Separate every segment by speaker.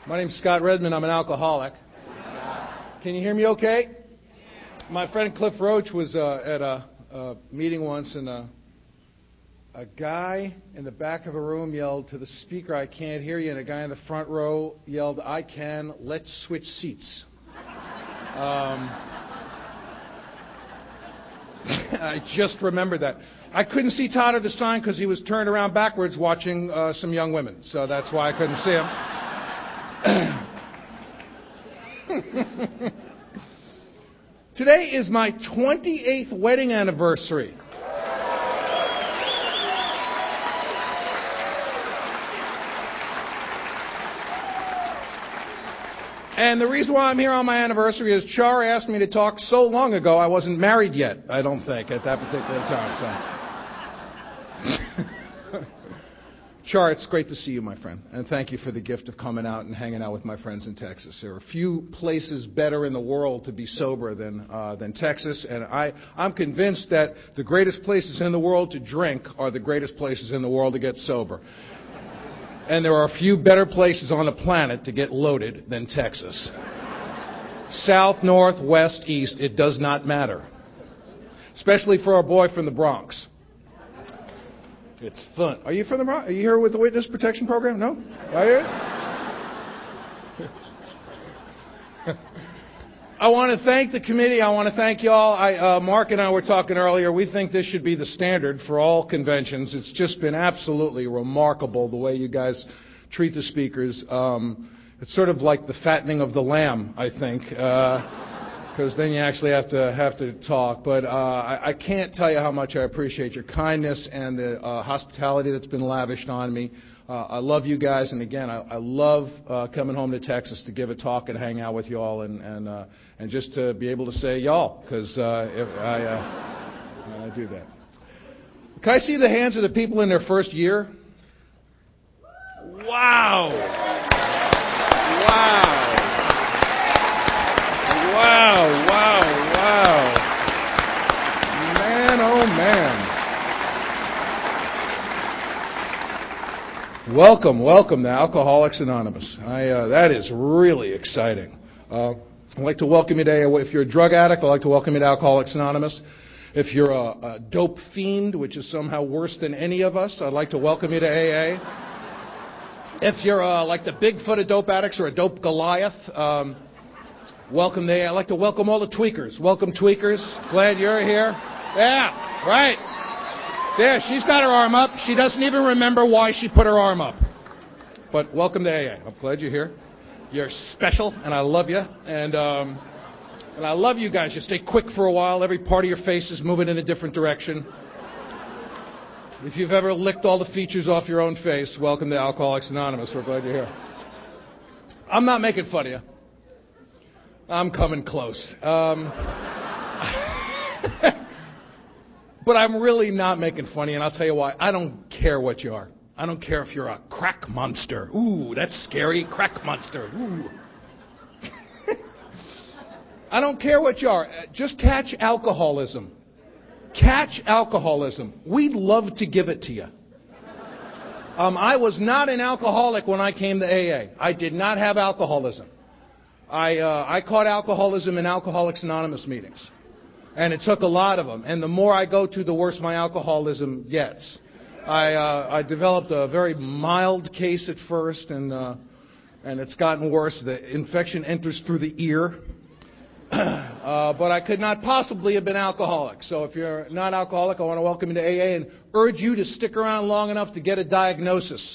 Speaker 1: My name's Scott Redmond. I'm an alcoholic. Can you hear me okay? My friend Cliff Roach was at a meeting once, and a guy in the back of the room yelled to the speaker, "I can't hear you," and a guy in the front row yelled, "I can, let's switch seats." I just remembered that. I couldn't see Todd at the sign because he was turned around backwards watching some young women, so that's why I couldn't see him. Today is my 28th wedding anniversary. And the reason why I'm here on my anniversary is Char asked me to talk so long ago. I wasn't married yet, I don't think, at that particular time. So. Char, it's great to see you, my friend. And thank you for the gift of coming out and hanging out with my friends in Texas. There are few places better in the world to be sober than Texas. And I'm convinced that the greatest places in the world to drink are the greatest places in the world to get sober. And there are a few better places on the planet to get loaded than Texas. South, north, west, east, it does not matter. Especially for our boy from the Bronx. It's fun. Are you from the Bronx? Are you here with the Witness Protection Program? No? Are you? I want to thank the committee. I want to thank y'all. Mark and I were talking earlier. We think this should be the standard for all conventions. It's just been absolutely remarkable the way you guys treat the speakers. It's sort of like the fattening of the lamb, I think, because then you actually have to talk. But I can't tell you how much I appreciate your kindness and the hospitality that's been lavished on me. I love you guys, and again, I love coming home to Texas to give a talk and hang out with you all, and just to be able to say y'all, because I do that. Can I see the hands of the people in their first year? Wow! Wow! Wow! Wow! Wow! Man, oh man! Welcome to Alcoholics Anonymous. That is really exciting. I'd like to welcome you today. If you're a drug addict, I'd like to welcome you to Alcoholics Anonymous. If you're a dope fiend, which is somehow worse than any of us, I'd like to welcome you to AA. If you're like the Bigfoot of dope addicts or a dope Goliath, welcome to AA. I'd like to welcome all the tweakers. Welcome, tweakers. Glad you're here. Yeah, right. There, she's got her arm up. She doesn't even remember why she put her arm up. But welcome to AA. I'm glad you're here. You're special, and I love you. And I love you guys. You stay quick for a while. Every part of your face is moving in a different direction. If you've ever licked all the features off your own face, welcome to Alcoholics Anonymous. We're glad you're here. I'm not making fun of you. I'm coming close. But I'm really not making fun of you, and I'll tell you why. I don't care what you are. I don't care if you're a crack monster. Ooh, that's scary. Crack monster. Ooh. I don't care what you are. Just catch alcoholism. Catch alcoholism. We'd love to give it to you. I was not an alcoholic when I came to AA. I did not have alcoholism. I caught alcoholism in Alcoholics Anonymous meetings. And it took a lot of them. And the more I go to, the worse my alcoholism gets. I developed a very mild case at first, and it's gotten worse. The infection enters through the ear. But I could not possibly have been alcoholic. So if you're not alcoholic, I want to welcome you to AA and urge you to stick around long enough to get a diagnosis.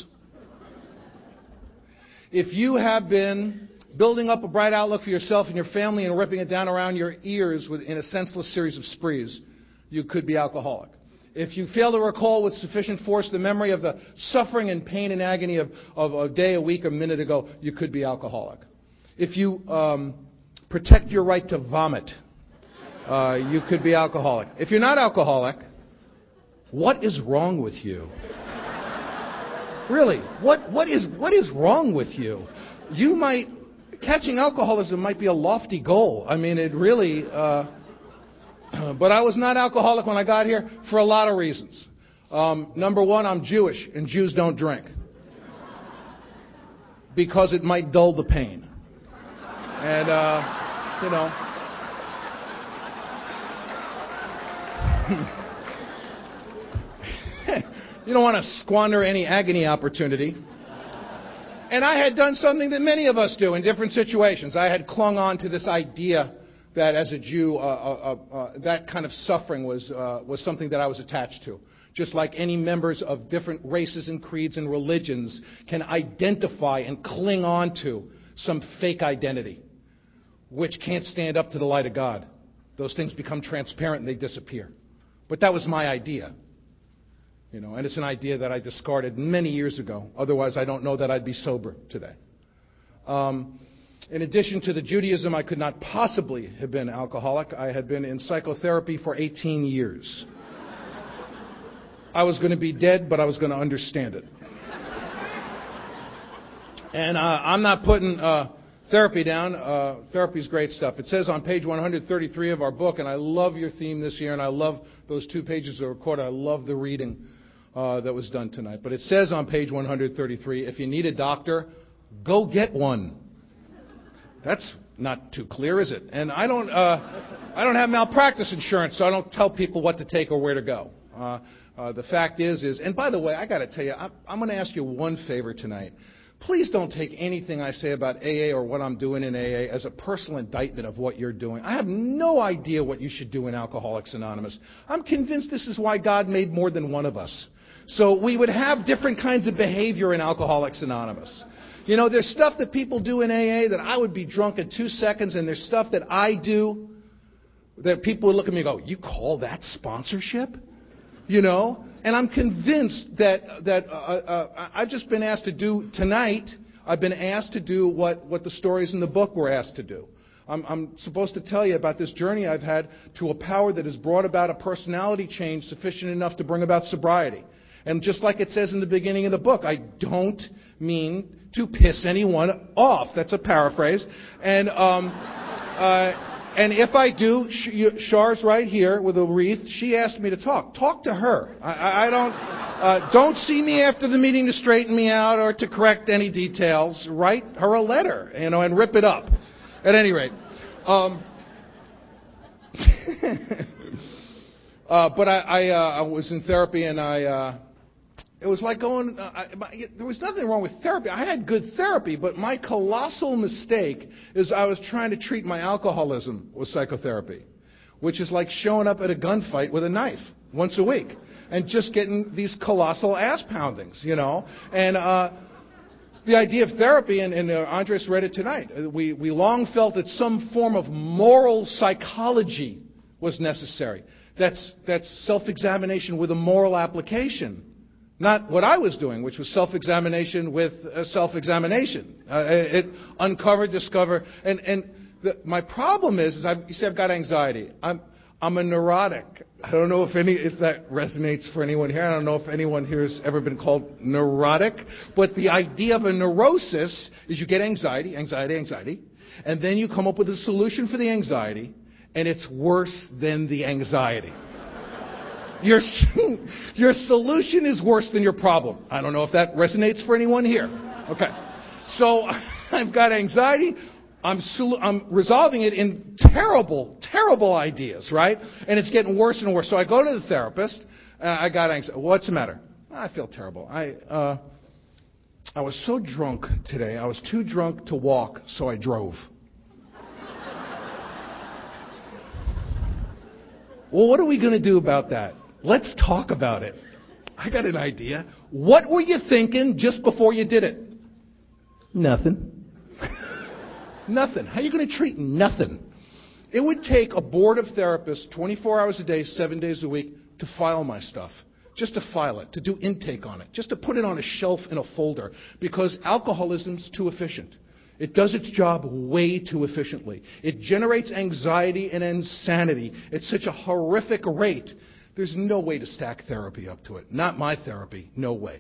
Speaker 1: If you have been building up a bright outlook for yourself and your family and ripping it down around your ears in a senseless series of sprees, you could be alcoholic. If you fail to recall with sufficient force the memory of the suffering and pain and agony of a day, a week, a minute ago, you could be alcoholic. If you protect your right to vomit, you could be alcoholic. If you're not alcoholic, what is wrong with you? Really, what is wrong with you? Catching alcoholism might be a lofty goal. I mean, it really... but I was not alcoholic when I got here for a lot of reasons. Number one, I'm Jewish, and Jews don't drink. because it might dull the pain. And, you know, you don't want to squander any agony opportunity. And I had done something that many of us do in different situations. I had clung on to this idea that as a Jew, that kind of suffering was something that I was attached to. Just like any members of different races and creeds and religions can identify and cling on to some fake identity, which can't stand up to the light of God. Those things become transparent and they disappear. But that was my idea. You know, and it's an idea that I discarded many years ago. Otherwise, I don't know that I'd be sober today. In addition to the Judaism, I could not possibly have been alcoholic. I had been in psychotherapy for 18 years. I was going to be dead, but I was going to understand it. And I'm not putting therapy down. Therapy's great stuff. It says on page 133 of our book, and I love your theme this year, and I love those 2 pages of recorded. I love the reading that was done tonight. But it says on page 133, if you need a doctor, go get one. That's not too clear, is it? And I don't have malpractice insurance, so I don't tell people what to take or where to go. The fact is, and by the way, I got to tell you, I'm going to ask you one favor tonight. Please don't take anything I say about AA or what I'm doing in AA as a personal indictment of what you're doing. I have no idea what you should do in Alcoholics Anonymous. I'm convinced this is why God made more than one of us. So we would have different kinds of behavior in Alcoholics Anonymous. You know, there's stuff that people do in AA that I would be drunk in 2 seconds, and there's stuff that I do that people would look at me and go, you call that sponsorship? You know? And I'm convinced that I've just been asked to do tonight, I've been asked to do what the stories in the book were asked to do. I'm supposed to tell you about this journey I've had to a power that has brought about a personality change sufficient enough to bring about sobriety. And just like it says in the beginning of the book, I don't mean to piss anyone off. That's a paraphrase. And if I do, Char's right here with a wreath. She asked me to talk. Talk to her. I don't see me after the meeting to straighten me out or to correct any details. Write her a letter, you know, and rip it up. At any rate, but I was in therapy, and it was like going. There was nothing wrong with therapy. I had good therapy, but my colossal mistake is I was trying to treat my alcoholism with psychotherapy, which is like showing up at a gunfight with a knife once a week and just getting these colossal ass poundings, you know. And the idea of therapy, and Andres read it tonight, we long felt that some form of moral psychology was necessary. That's self-examination with a moral application. Not what I was doing, which was self-examination with self-examination. It uncovered, discover, and my problem is you see, I've got anxiety. I'm a neurotic. I don't know if that resonates for anyone here. I don't know if anyone here has ever been called neurotic. But the idea of a neurosis is you get anxiety, and then you come up with a solution for the anxiety, and it's worse than the anxiety. Your solution is worse than your problem. I don't know if that resonates for anyone here. Okay. So I've got anxiety. I'm resolving it in terrible, terrible ideas, right? And it's getting worse and worse. So I go to the therapist. I got anxiety. What's the matter? I feel terrible. I was so drunk today. I was too drunk to walk, so I drove. Well, what are we going to do about that? Let's talk about it. I got an idea. What were you thinking just before you did it? Nothing. Nothing. How are you going to treat nothing? It would take a board of therapists 24 hours a day, 7 days a week to file my stuff. Just to file it, to do intake on it, just to put it on a shelf in a folder, because alcoholism's too efficient. It does its job way too efficiently. It generates anxiety and insanity at such a horrific rate. There's no way to stack therapy up to it. Not my therapy. No way.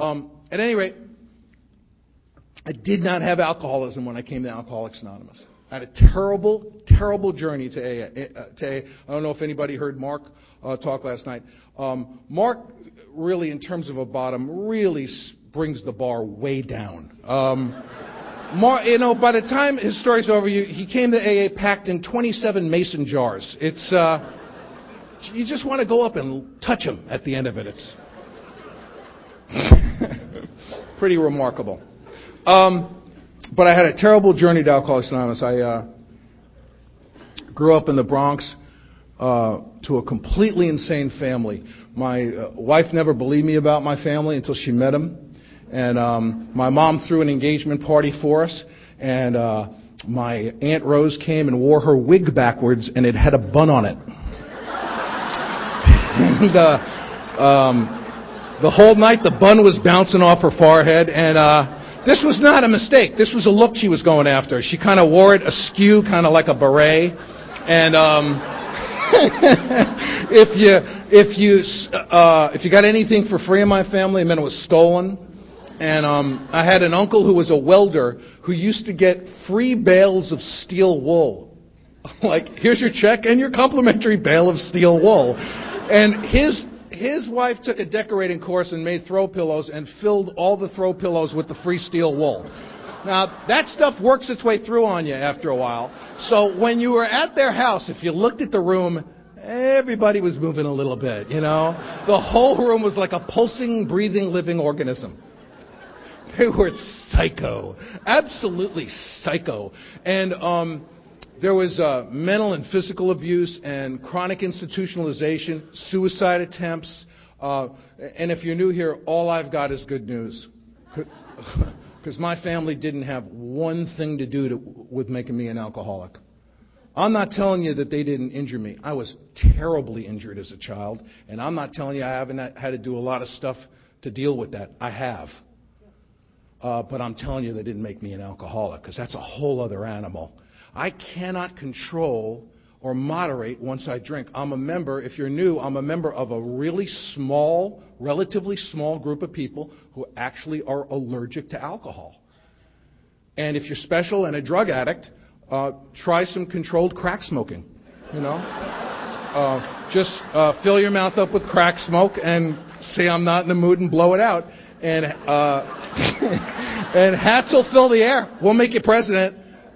Speaker 1: At any rate, I did not have alcoholism when I came to Alcoholics Anonymous. I had a terrible, terrible journey to AA. I don't know if anybody heard Mark talk last night. Mark really, in terms of a bottom, really brings the bar way down. Mark, by the time his story's over, he came to AA packed in 27 mason jars. It's you just want to go up and touch him at the end of it. It's pretty remarkable. But I had a terrible journey to Alcoholics Anonymous. I grew up in the Bronx to a completely insane family. My wife never believed me about my family until she met him. And my mom threw an engagement party for us. And my Aunt Rose came and wore her wig backwards, and it had a bun on it. And the whole night, the bun was bouncing off her forehead. And this was not a mistake. This was a look she was going after. She kind of wore it askew, kind of like a beret. And if you got anything for free in my family, it meant it was stolen. And I had an uncle who was a welder who used to get free bales of steel wool. Like, here's your check and your complimentary bale of steel wool. And his wife took a decorating course and made throw pillows and filled all the throw pillows with the free steel wool. Now, that stuff works its way through on you after a while. So when you were at their house, if you looked at the room, everybody was moving a little bit, you know. The whole room was like a pulsing, breathing, living organism. They were psycho. Absolutely psycho. And there was mental and physical abuse and chronic institutionalization, suicide attempts. And if you're new here, all I've got is good news. Because my family didn't have one thing to do with making me an alcoholic. I'm not telling you that they didn't injure me. I was terribly injured as a child. And I'm not telling you I haven't had to do a lot of stuff to deal with that. I have. But I'm telling you they didn't make me an alcoholic, because that's a whole other animal. I cannot control or moderate once I drink. I'm a member, if you're new, I'm a member of a really small, relatively small group of people who actually are allergic to alcohol. And if you're special and a drug addict, try some controlled crack smoking, you know. Just fill your mouth up with crack smoke and say I'm not in the mood and blow it out. And and hats will fill the air. We'll make you president.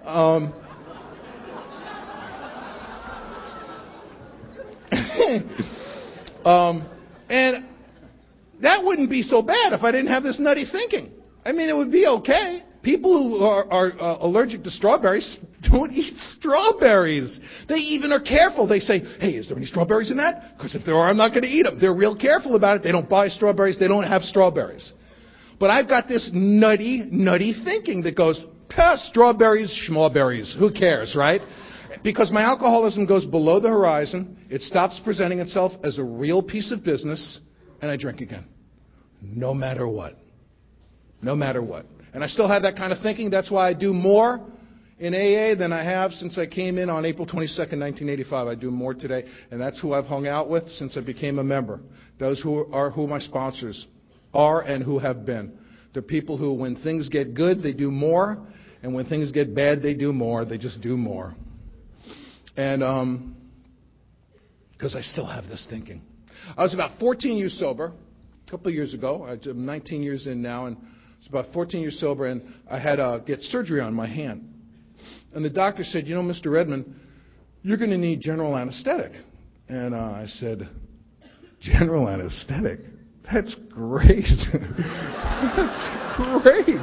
Speaker 1: And that wouldn't be so bad if I didn't have this nutty thinking. I mean, it would be okay. People who are allergic to strawberries don't eat strawberries. They even are careful. They say, hey, is there any strawberries in that? Because if there are, I'm not going to eat them. They're real careful about it. They don't buy strawberries. They don't have strawberries. But I've got this nutty thinking that goes, strawberries, schmawberries. Who cares, right? Because my alcoholism goes below the horizon. It stops presenting itself as a real piece of business, and I drink again. No matter what. No matter what. And I still have that kind of thinking. That's why I do more in AA than I have since I came in on April 22nd, 1985. I do more today. And that's who I've hung out with since I became a member. Those who my sponsors are and who have been. They're people who, when things get good, they do more. And when things get bad, they do more. They just do more. And because I still have this thinking. I was about 14 years sober a couple of years ago. I'm 19 years in now, and I was about 14 years sober, and I had to get surgery on my hand. And the doctor said, you know, Mr. Redmond, you're going to need general anesthetic. And I said, general anesthetic? That's great. That's great.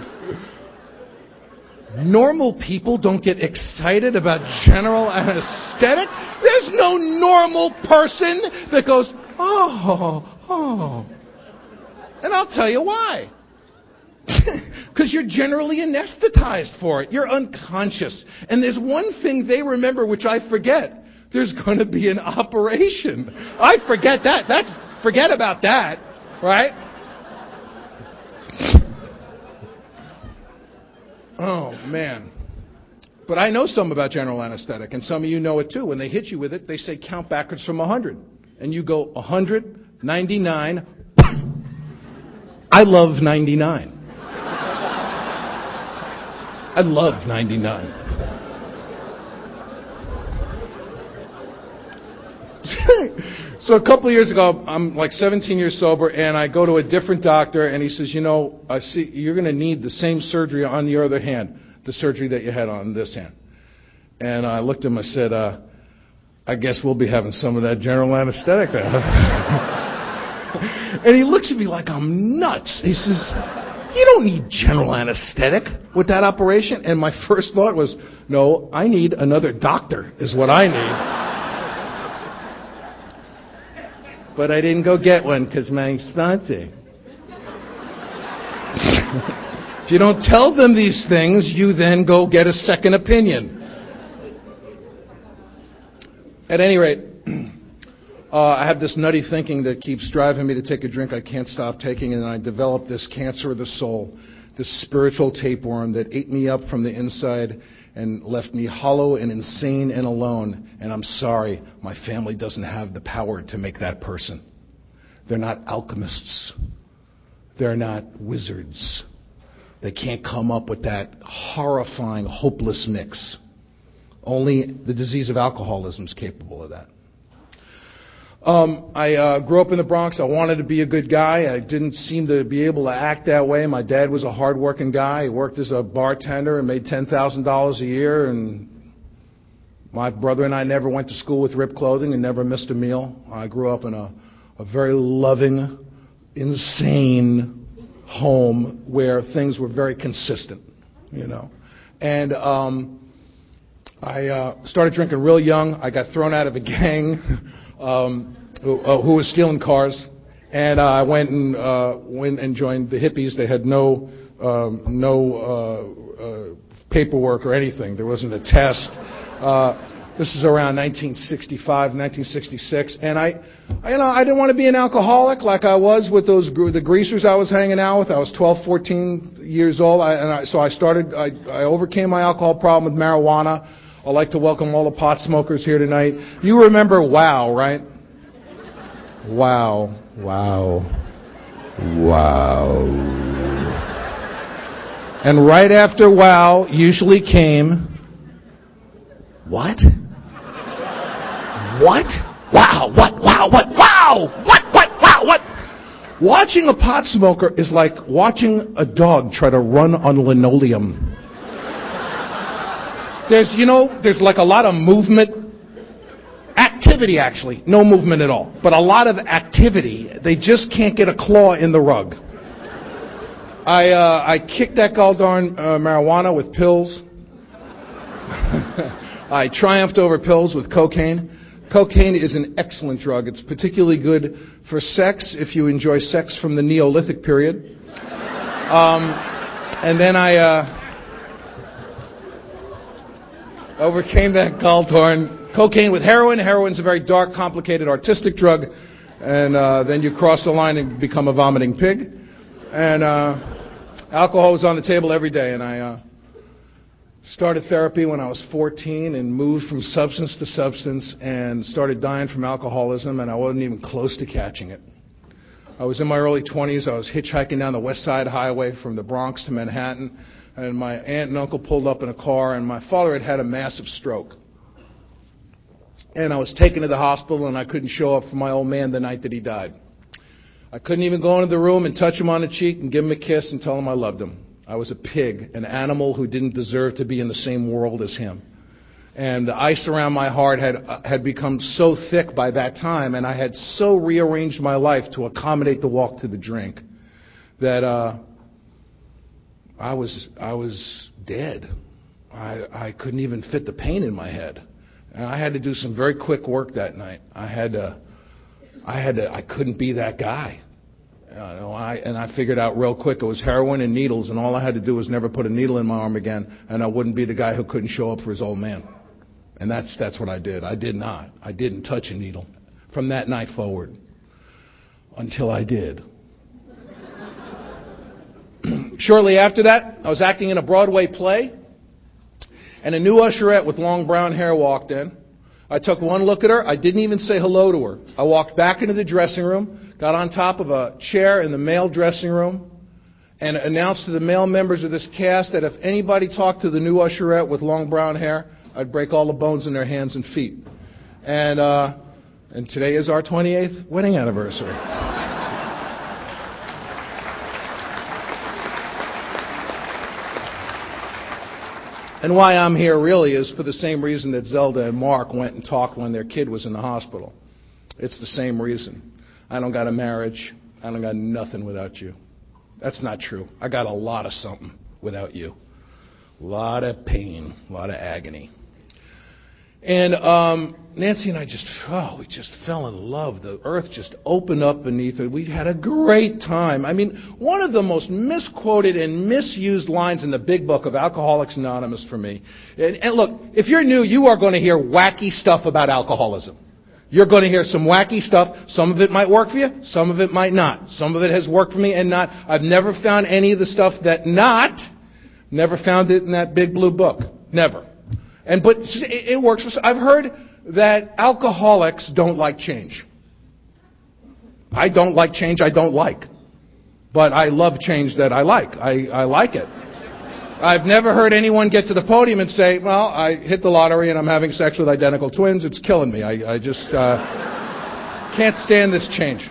Speaker 1: Normal people don't get excited about general anesthetic. There's no normal person that goes, oh. And I'll tell you why. Because you're generally anesthetized for it. You're unconscious. And there's one thing they remember which I forget. There's going to be an operation. I forget that. Forget about that. Right? Oh, man. But I know some about general anesthetic, and some of you know it too. When they hit you with it, they say count backwards from 100. And you go 100, 99. I love 99. I love 99. So a couple of years ago, I'm like 17 years sober, and I go to a different doctor, and he says, I see you're going to need the same surgery on your other hand, the surgery that you had on this hand. And I looked at him, I said, I guess we'll be having some of that general anesthetic then. And he looks at me like I'm nuts. He says, you don't need general anesthetic with that operation. And my first thought was, no, I need another doctor is what I need. But I didn't go get one because my sponsor. If you don't tell them these things, you then go get a second opinion. At any rate, I have this nutty thinking that keeps driving me to take a drink I can't stop taking, and I developed this cancer of the soul, this spiritual tapeworm that ate me up from the inside and left me hollow and insane and alone. And I'm sorry, my family doesn't have the power to make that person. They're not alchemists. They're not wizards. They can't come up with that horrifying, hopeless mix. Only the disease of alcoholism is capable of that. I grew up in the Bronx. I wanted to be a good guy. I didn't seem to be able to act that way. My dad was a hard-working guy. He worked as a bartender and made $10,000 a year. And my brother and I never went to school with ripped clothing and never missed a meal. I grew up in a very loving, insane home where things were very consistent, And I started drinking real young. I got thrown out of a gang who was stealing cars, and I went and joined the hippies. They had no paperwork or anything. There wasn't a test. This is around 1965, 1966, and I didn't want to be an alcoholic like I was with the greasers I was hanging out with. I was 12, 14 years old, so I overcame my alcohol problem with marijuana. I'd like to welcome all the pot smokers here tonight. You remember WOW, right? Wow. And right after WOW usually came, what? What? Wow, what? Wow, what? Wow! What? Wow, what? Watching a pot smoker is like watching a dog try to run on linoleum. There's like a lot of movement, activity actually, no movement at all, but a lot of activity. They just can't get a claw in the rug. I kicked that galldarn marijuana with pills. I triumphed over pills with cocaine. Cocaine is an excellent drug. It's particularly good for sex if you enjoy sex from the Neolithic period. And then I overcame that galldarn cocaine with heroin. Heroin's a very dark, complicated, artistic drug. And then you cross the line and become a vomiting pig. And alcohol was on the table every day. And I started therapy when I was 14 and moved from substance to substance and started dying from alcoholism, and I wasn't even close to catching it. I was in my early 20s. I was hitchhiking down the West Side Highway from the Bronx to Manhattan, and my aunt and uncle pulled up in a car, and my father had had a massive stroke. And I was taken to the hospital, and I couldn't show up for my old man the night that he died. I couldn't even go into the room and touch him on the cheek and give him a kiss and tell him I loved him. I was a pig, an animal who didn't deserve to be in the same world as him. And the ice around my heart had become so thick by that time, and I had so rearranged my life to accommodate the walk to the drink that I was dead. I couldn't even fit the pain in my head. And I had to do some very quick work that night. I couldn't be that guy. And I figured out real quick it was heroin and needles, and all I had to do was never put a needle in my arm again, and I wouldn't be the guy who couldn't show up for his old man. And that's what I did. I did not. I didn't touch a needle from that night forward until I did. Shortly after that, I was acting in a Broadway play, and a new usherette with long brown hair walked in. I took one look at her. I didn't even say hello to her. I walked back into the dressing room, got on top of a chair in the male dressing room, and announced to the male members of this cast that if anybody talked to the new usherette with long brown hair, I'd break all the bones in their hands and feet. And And today is our 28th wedding anniversary. And why I'm here really is for the same reason that Zelda and Mark went and talked when their kid was in the hospital. It's the same reason. I don't got a marriage. I don't got nothing without you. That's not true. I got a lot of something without you. A lot of pain, a lot of agony. And Nancy and I we just fell in love. The earth just opened up beneath it. We had a great time. I mean, one of the most misquoted and misused lines in the big book of Alcoholics Anonymous for me. And look, if you're new, you are going to hear wacky stuff about alcoholism. You're going to hear some wacky stuff. Some of it might work for you. Some of it might not. Some of it has worked for me and not. I've never found any of the stuff never found it in that big blue book. Never. But it works. I've heard that alcoholics don't like change. I don't like change I don't like. But I love change that I like. I like it. I've never heard anyone get to the podium and say, well, I hit the lottery and I'm having sex with identical twins. It's killing me. I just can't stand this change.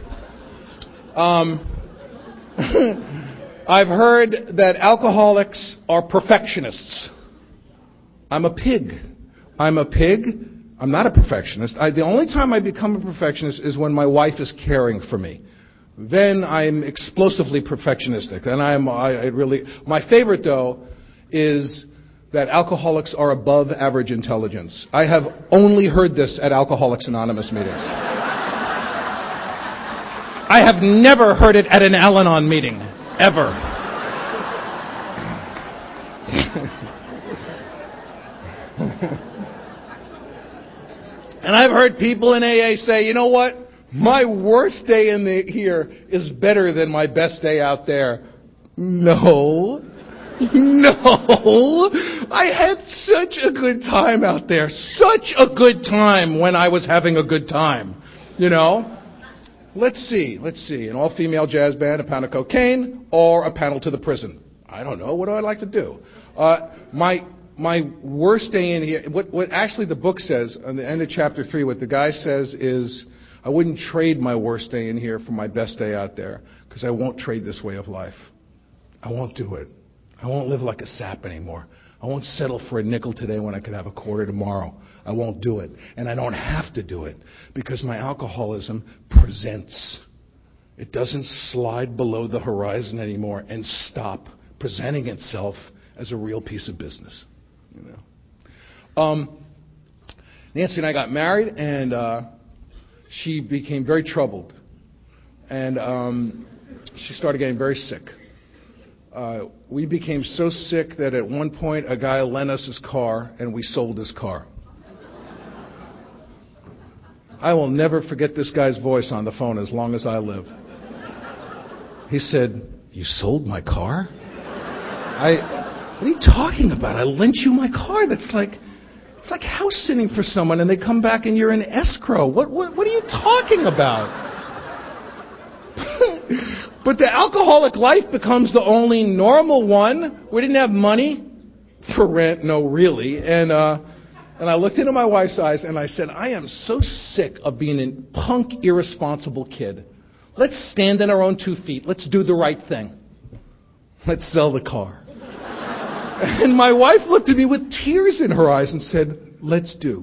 Speaker 1: I've heard that alcoholics are perfectionists. I'm a pig. I'm not a perfectionist. The only time I become a perfectionist is when my wife is caring for me. Then I'm explosively perfectionistic. And my favorite though is that alcoholics are above average intelligence. I have only heard this at Alcoholics Anonymous meetings. I have never heard it at an Al-Anon meeting, ever. And I've heard people in AA say, you know what? My worst day here is better than my best day out there. No. I had such a good time out there. Such a good time when I was having a good time. You know? Let's see. An all-female jazz band, a pound of cocaine, or a panel to the prison. I don't know. What do I like to do? My worst day in here, what actually the book says, on the end of chapter 3, what the guy says is, I wouldn't trade my worst day in here for my best day out there, because I won't trade this way of life. I won't do it. I won't live like a sap anymore. I won't settle for a nickel today when I could have a quarter tomorrow. I won't do it. And I don't have to do it, because my alcoholism presents. It doesn't slide below the horizon anymore and stop presenting itself as a real piece of business. You know. Nancy and I got married, and she became very troubled, and she started getting very sick. We became so sick that at one point a guy lent us his car, and we sold his car. I will never forget this guy's voice on the phone as long as I live. He said, "You sold my car?" What are you talking about? I lent you my car. It's like house sitting for someone and they come back and you're in escrow. What are you talking about? But the alcoholic life becomes the only normal one. We didn't have money for rent, no really. And I looked into my wife's eyes and I said, I am so sick of being a punk, irresponsible kid. Let's stand on our own 2 feet. Let's do the right thing. Let's sell the car. And my wife looked at me with tears in her eyes and said, let's do.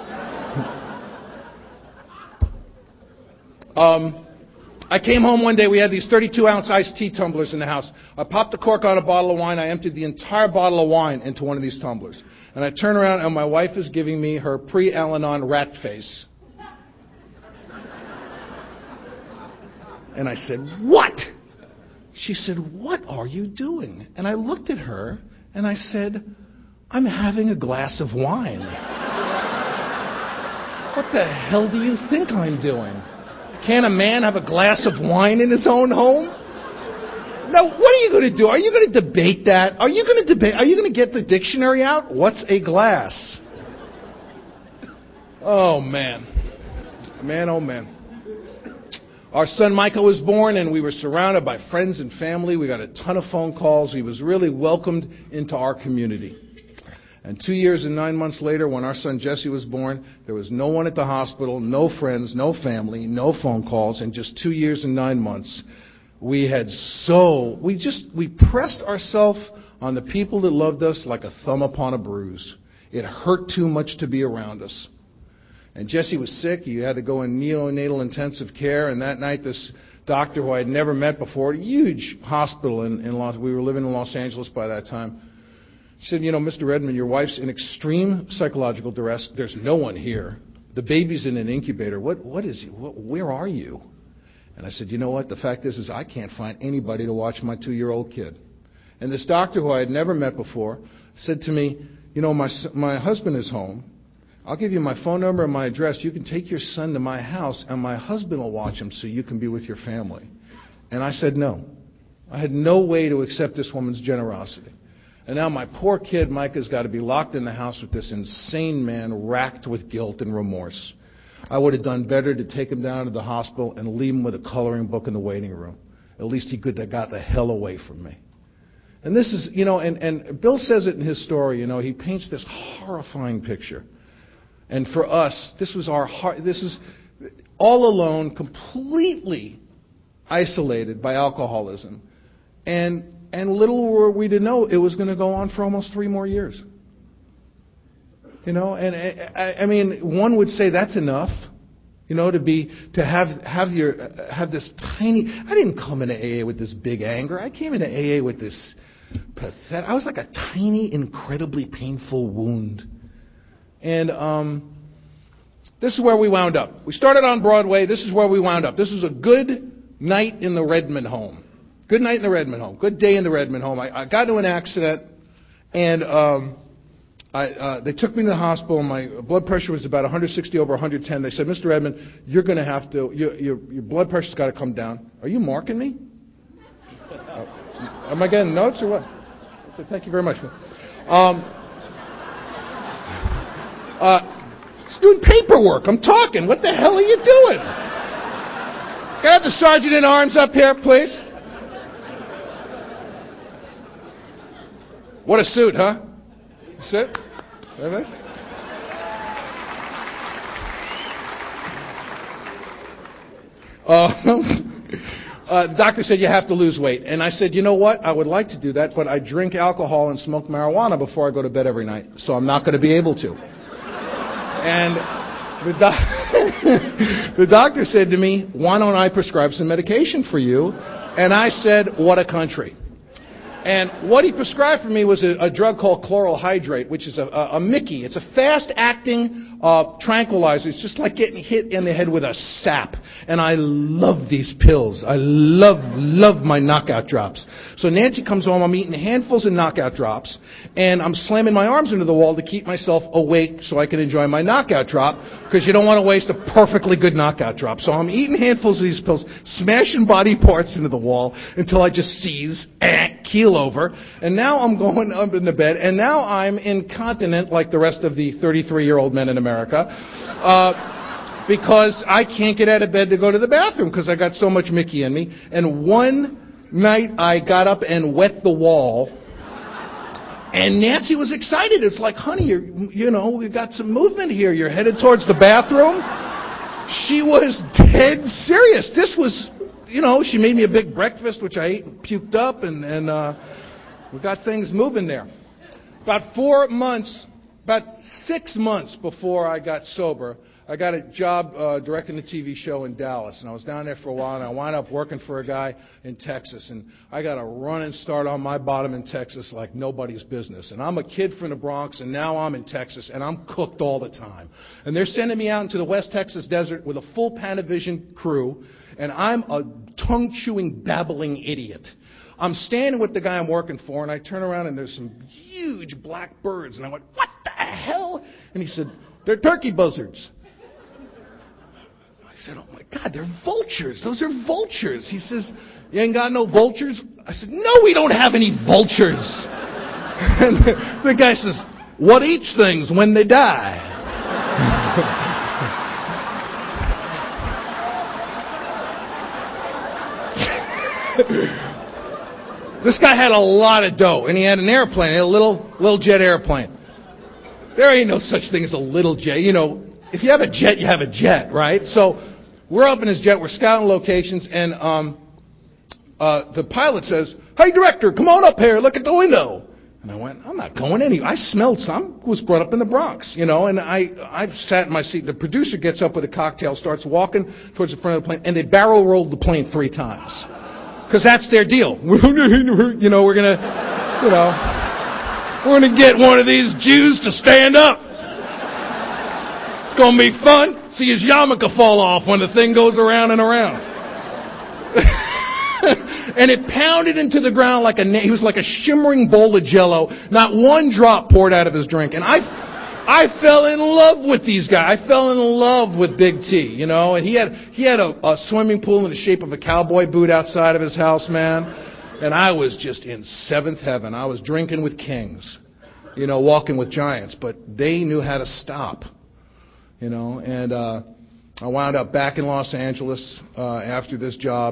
Speaker 1: I came home one day. We had these 32-ounce iced tea tumblers in the house. I popped the cork on a bottle of wine. I emptied the entire bottle of wine into one of these tumblers. And I turn around, and my wife is giving me her pre-Al-Anon rat face. And I said, what? She said, what are you doing? And I looked at her, and I said, I'm having a glass of wine. What the hell do you think I'm doing? Can't a man have a glass of wine in his own home? Now, what are you going to do? Are you going to debate that? Are you going to get the dictionary out? What's a glass? Oh, man. Man, oh, man. Our son Michael was born, and we were surrounded by friends and family. We got a ton of phone calls. He was really welcomed into our community. And 2 years and 9 months later, when our son Jesse was born, there was no one at the hospital, no friends, no family, no phone calls. In just 2 years and 9 months, we pressed ourselves on the people that loved us like a thumb upon a bruise. It hurt too much to be around us. And Jesse was sick. He had to go in neonatal intensive care. And that night, this doctor who I had never met before, a huge hospital we were living in Los Angeles by that time, said, Mr. Redmond, your wife's in extreme psychological duress. There's no one here. The baby's in an incubator. Where are you? And I said, you know what? The fact is I can't find anybody to watch my 2-year-old kid. And this doctor who I had never met before said to me, my husband is home. I'll give you my phone number and my address. You can take your son to my house, and my husband will watch him so you can be with your family. And I said no. I had no way to accept this woman's generosity. And now my poor kid, Micah's got to be locked in the house with this insane man racked with guilt and remorse. I would have done better to take him down to the hospital and leave him with a coloring book in the waiting room. At least he could have got the hell away from me. And this is, and Bill says it in his story, he paints this horrifying picture. And for us, this is all alone, completely isolated by alcoholism. And little were we to know it was going to go on for almost 3 more years. And I mean, one would say that's enough, to have this tiny. I didn't come into AA with this big anger. I came into AA with this pathetic. I was like a tiny, incredibly painful wound. And this is where we wound up. We started on Broadway. This is where we wound up. This was a good night in the Redmond home. Good night in the Redmond home. Good day in the Redmond home. I got into an accident, and they took me to the hospital. My blood pressure was about 160 over 110. They said, Mr. Redmond, you're going to have to, your blood pressure's got to come down. Are you marking me? Am I getting notes or what? Thank you very much. He's doing paperwork. I'm talking. What the hell are you doing? Can I have the sergeant in arms up here, please? What a suit, huh? Suit? Everything? The doctor said, you have to lose weight. And I said, you know what? I would like to do that, but I drink alcohol and smoke marijuana before I go to bed every night, so I'm not going to be able to. And the doctor said to me, why don't I prescribe some medication for you? And I said, what a country. And what he prescribed for me was a drug called chloral hydrate, which is a Mickey. It's a fast-acting tranquilizer. It's just like getting hit in the head with a sap. And I love these pills. I love my knockout drops. So Nancy comes home. I'm eating handfuls of knockout drops. And I'm slamming my arms into the wall to keep myself awake so I can enjoy my knockout drop. Because you don't want to waste a perfectly good knockout drop. So I'm eating handfuls of these pills, smashing body parts into the wall until I just seize, keel over. And now I'm going up into bed. And now I'm incontinent like the rest of the 33-year-old men in America. Because I can't get out of bed to go to the bathroom because I got so much Mickey in me. And one night I got up and wet the wall. And Nancy was excited. It's like, honey, we've got some movement here. You're headed towards the bathroom. She was dead serious. This was, she made me a big breakfast, which I ate and puked up, and we got things moving there. About 6 months before I got sober, I got a job directing a TV show in Dallas, and I was down there for a while, and I wound up working for a guy in Texas, and I got a running start on my bottom in Texas like nobody's business. And I'm a kid from the Bronx, and now I'm in Texas, and I'm cooked all the time. And they're sending me out into the West Texas desert with a full Panavision crew, and I'm a tongue-chewing, babbling idiot. I'm standing with the guy I'm working for, and I turn around, and there's some huge black birds, and I went, what the hell? And he said, they're turkey buzzards. I said, oh, my God, they're vultures. Those are vultures. He says, you ain't got no vultures? I said, no, we don't have any vultures. And the guy says, what eats things when they die? This guy had a lot of dough, and he had an airplane, a little jet airplane. There ain't no such thing as a little jet. You know, if you have a jet, you have a jet, right? So we're up in his jet. We're scouting locations, and the pilot says, "Hey, director, come on up here. Look at the window." And I went, "I'm not going anywhere. I smelled some. I was brought up in the Bronx, you know." And I sat in my seat. The producer gets up with a cocktail, starts walking towards the front of the plane, and they barrel rolled the plane 3 times. Because that's their deal. We're going to get one of these Jews to stand up. It's going to be fun. See his yarmulke fall off when the thing goes around and around. And it pounded into the ground he was like a shimmering bowl of Jell-O. Not one drop poured out of his drink. And I fell in love with these guys. I fell in love with Big T, you know. And he had a swimming pool in the shape of a cowboy boot outside of his house, man. And I was just in seventh heaven. I was drinking with kings, you know, walking with giants. But they knew how to stop, you know. And I wound up back in Los Angeles after this job,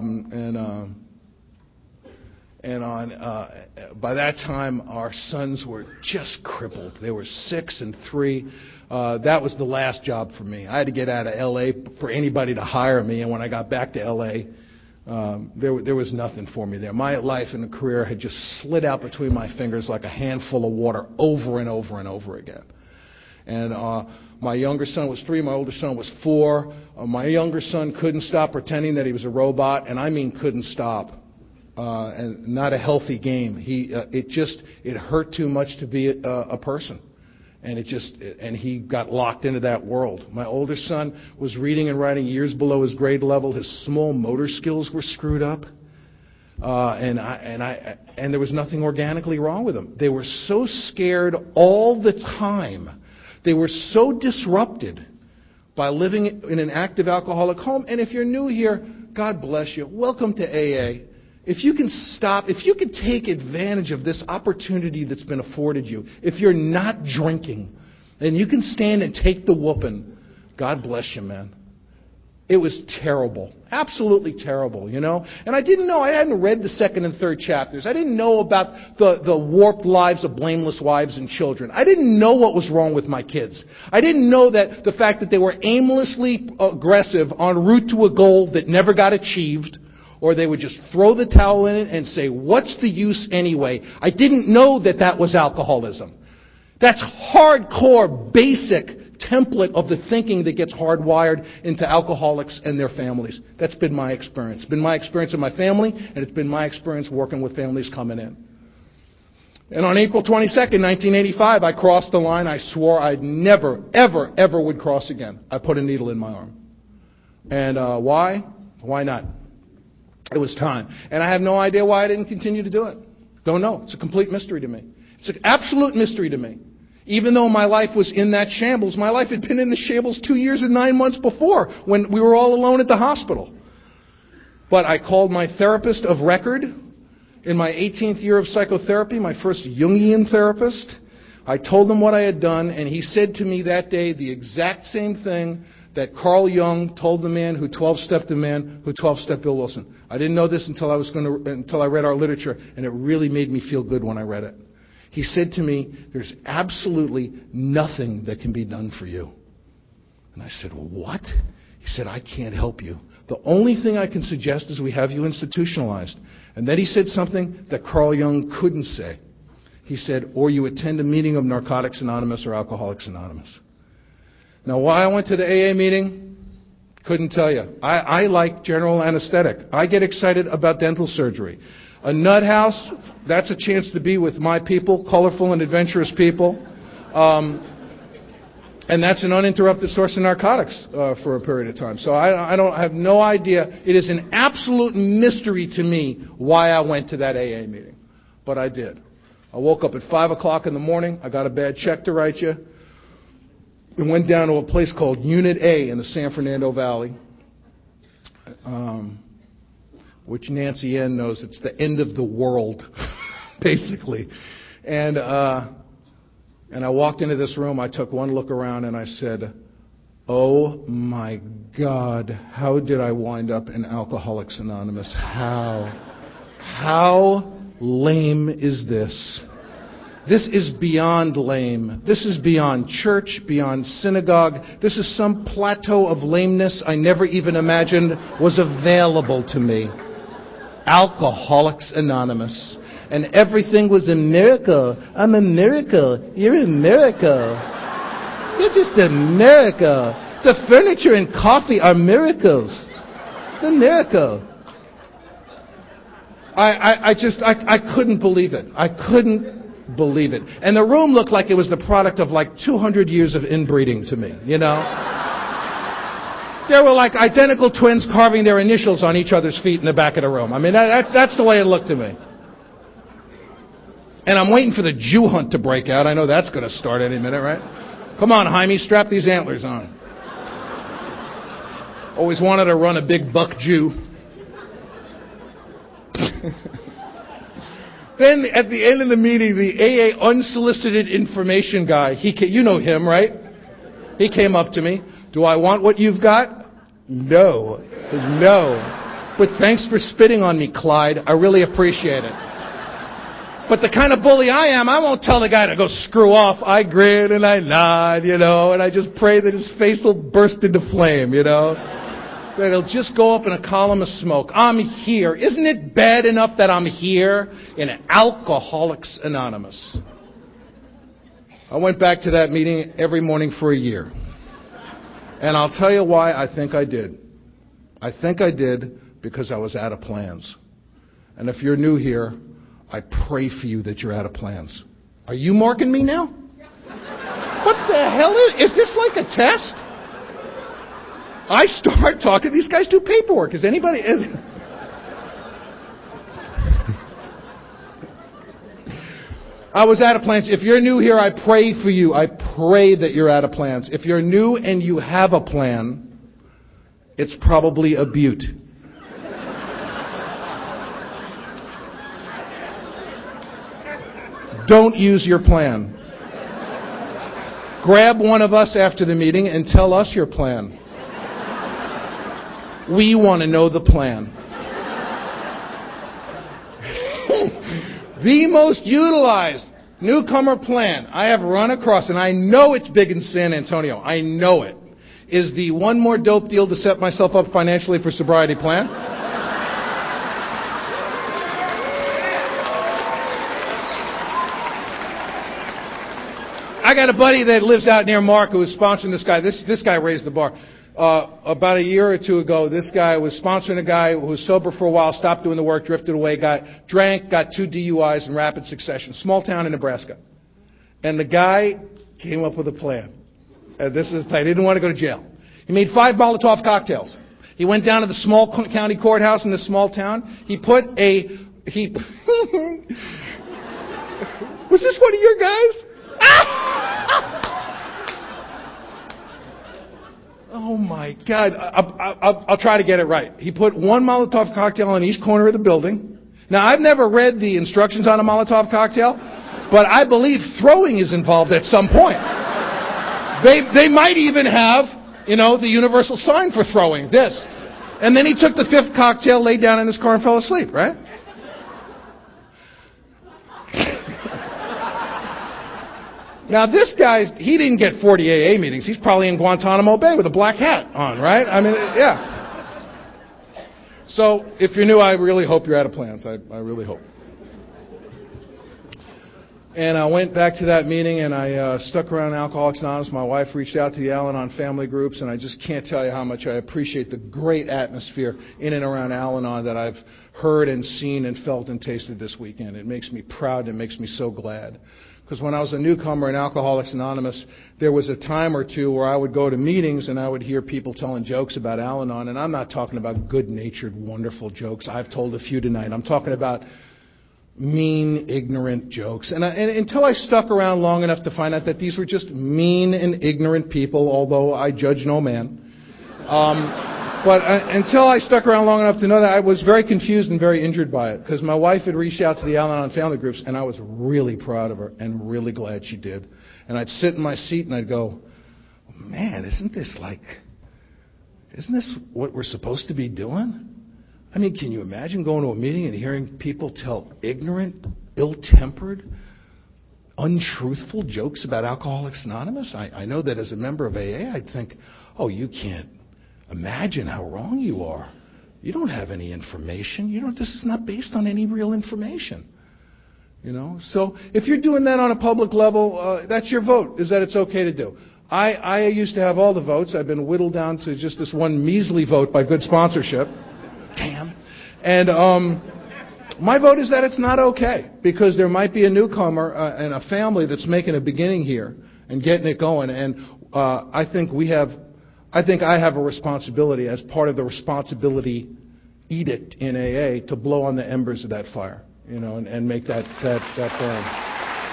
Speaker 1: by that time, our sons were just crippled. They were 6 and 3. That was the last job for me. I had to get out of L.A. for anybody to hire me, and when I got back to L.A., there was nothing for me there. My life and career had just slid out between my fingers like a handful of water over and over and over again. And my younger son was 3. My older son was 4. My younger son couldn't stop pretending that he was a robot, and I mean couldn't stop. And not a healthy game. It hurt too much to be a person, and he got locked into that world. My older son was reading and writing years below his grade level. His small motor skills were screwed up, and there was nothing organically wrong with him. They were so scared all the time. They were so disrupted by living in an active alcoholic home. And if you're new here, God bless you. Welcome to AA. If you can take advantage of this opportunity that's been afforded you, if you're not drinking, and you can stand and take the whooping, God bless you, man. It was terrible. Absolutely terrible, you know? And I didn't know. I hadn't read the 2nd and 3rd chapters. I didn't know about the warped lives of blameless wives and children. I didn't know what was wrong with my kids. I didn't know that the fact that they were aimlessly aggressive en route to a goal that never got achieved, or they would just throw the towel in it and say, "What's the use anyway?" I didn't know that was alcoholism. That's hardcore, basic template of the thinking that gets hardwired into alcoholics and their families. That's been my experience. It's been my experience in my family, and it's been my experience working with families coming in. And on April 22nd, 1985, I crossed the line. I swore I'd never, ever, ever would cross again. I put a needle in my arm. And why? Why not? It was time. And I have no idea why I didn't continue to do it. Don't know. It's a complete mystery to me. It's an absolute mystery to me. Even though my life was in that shambles, my life had been in the shambles 2 years and 9 months before when we were all alone at the hospital. But I called my therapist of record in my 18th year of psychotherapy, my first Jungian therapist. I told him what I had done, and he said to me that day the exact same thing that Carl Jung told the man who 12-stepped the man who 12-stepped Bill Wilson. I didn't know this until I read our literature, and it really made me feel good when I read it. He said to me, "There's absolutely nothing that can be done for you." And I said, "Well, what?" He said, "I can't help you. The only thing I can suggest is we have you institutionalized." And then he said something that Carl Jung couldn't say. He said, "Or you attend a meeting of Narcotics Anonymous or Alcoholics Anonymous." Now, why I went to the AA meeting, couldn't tell you. I like general anesthetic. I get excited about dental surgery. A nut house, that's a chance to be with my people, colorful and adventurous people. And that's an uninterrupted source of narcotics for a period of time. So I have no idea. It is an absolute mystery to me why I went to that AA meeting. But I did. I woke up at 5 o'clock in the morning. I got a bad check to write you. And went down to a place called Unit A in the San Fernando Valley, which Nancy N. knows it's the end of the world, basically. And I walked into this room. I took one look around and I said, "Oh my God, how did I wind up in Alcoholics Anonymous? How lame is this? This is beyond lame. This is beyond church, beyond synagogue. This is some plateau of lameness I never even imagined was available to me. Alcoholics Anonymous. And everything was a miracle. I'm a miracle. You're a miracle. You're just a miracle. The furniture and coffee are miracles. The miracle. I couldn't believe it. I couldn't believe it. And the room looked like it was the product of like 200 years of inbreeding to me, you know? There were like identical twins carving their initials on each other's feet in the back of the room. I mean, that's the way it looked to me. And I'm waiting for the Jew hunt to break out. I know that's going to start any minute, right? Come on, Jaime, strap these antlers on. Always wanted to run a big buck Jew. Then at the end of the meeting, the AA unsolicited information guy, you know him, right? He came up to me. Do I want what you've got? No. No. But thanks for spitting on me, Clyde. I really appreciate it. But the kind of bully I am, I won't tell the guy to go screw off. I grin and I nod, you know, and I just pray that his face will burst into flame, you know. That it'll just go up in a column of smoke. I'm here. Isn't it bad enough that I'm here in Alcoholics Anonymous? I went back to that meeting every morning for a year. And I'll tell you why I think I did. I think I did because I was out of plans. And if you're new here, I pray for you that you're out of plans. Are you marking me now? What the hell is this like a test? I start talking, these guys do paperwork. Is anybody... I was out of plans. If you're new here, I pray for you. I pray that you're out of plans. If you're new and you have a plan, it's probably a beaut. Don't use your plan. Grab one of us after the meeting and tell us your plan. We want to know the plan. The most utilized newcomer plan I have run across, and I know it's big in San Antonio, I know it, is the one more dope deal to set myself up financially for sobriety plan. I got a buddy that lives out near Mark who was sponsoring this guy. This guy raised the bar. About a year or two ago, this guy was sponsoring a guy who was sober for a while, stopped doing the work, drifted away, got 2 DUIs in rapid succession. Small town in Nebraska. And the guy came up with a plan. This is his plan. He didn't want to go to jail. He made 5 Molotov cocktails. He went down to the small county courthouse in this small town. He put a... Was this one of your guys? Oh my God. I'll try to get it right. He put 1 Molotov cocktail in each corner of the building. Now, I've never read the instructions on a Molotov cocktail, but I believe throwing is involved at some point. They might even have, the universal sign for throwing, this. And then he took the 5th cocktail, laid down in his car and fell asleep, right? Now, this guy, he didn't get 40 AA meetings. He's probably in Guantanamo Bay with a black hat on, right? I mean, yeah. So, if you're new, I really hope you're out of plans. I really hope. And I went back to that meeting, and I stuck around Alcoholics Anonymous. My wife reached out to the Al-Anon family groups, and I just can't tell you how much I appreciate the great atmosphere in and around Al-Anon that I've heard and seen and felt and tasted this weekend. It makes me proud and it makes me so glad. Because when I was a newcomer in Alcoholics Anonymous, there was a time or two where I would go to meetings and I would hear people telling jokes about Al-Anon. And I'm not talking about good-natured, wonderful jokes. I've told a few tonight. I'm talking about mean, ignorant jokes. And until I stuck around long enough to find out that these were just mean and ignorant people, although I judge no man. But until I stuck around long enough to know that, I was very confused and very injured by it. Because my wife had reached out to the Al-Anon family groups, and I was really proud of her and really glad she did. And I'd sit in my seat and I'd go, man, isn't this what we're supposed to be doing? I mean, can you imagine going to a meeting and hearing people tell ignorant, ill-tempered, untruthful jokes about Alcoholics Anonymous? I know that as a member of AA, I'd think, oh, you can't imagine how wrong you are. You don't have any information. This is not based on any real information. So if you're doing that on a public level, that's your vote, is that it's okay to do. I used to have all the votes. I've been whittled down to just this one measly vote by good sponsorship. Damn. And my vote is that it's not okay, because there might be a newcomer and a family that's making a beginning here and getting it going. And I think I have a responsibility as part of the responsibility edict in AA to blow on the embers of that fire, and make that burn.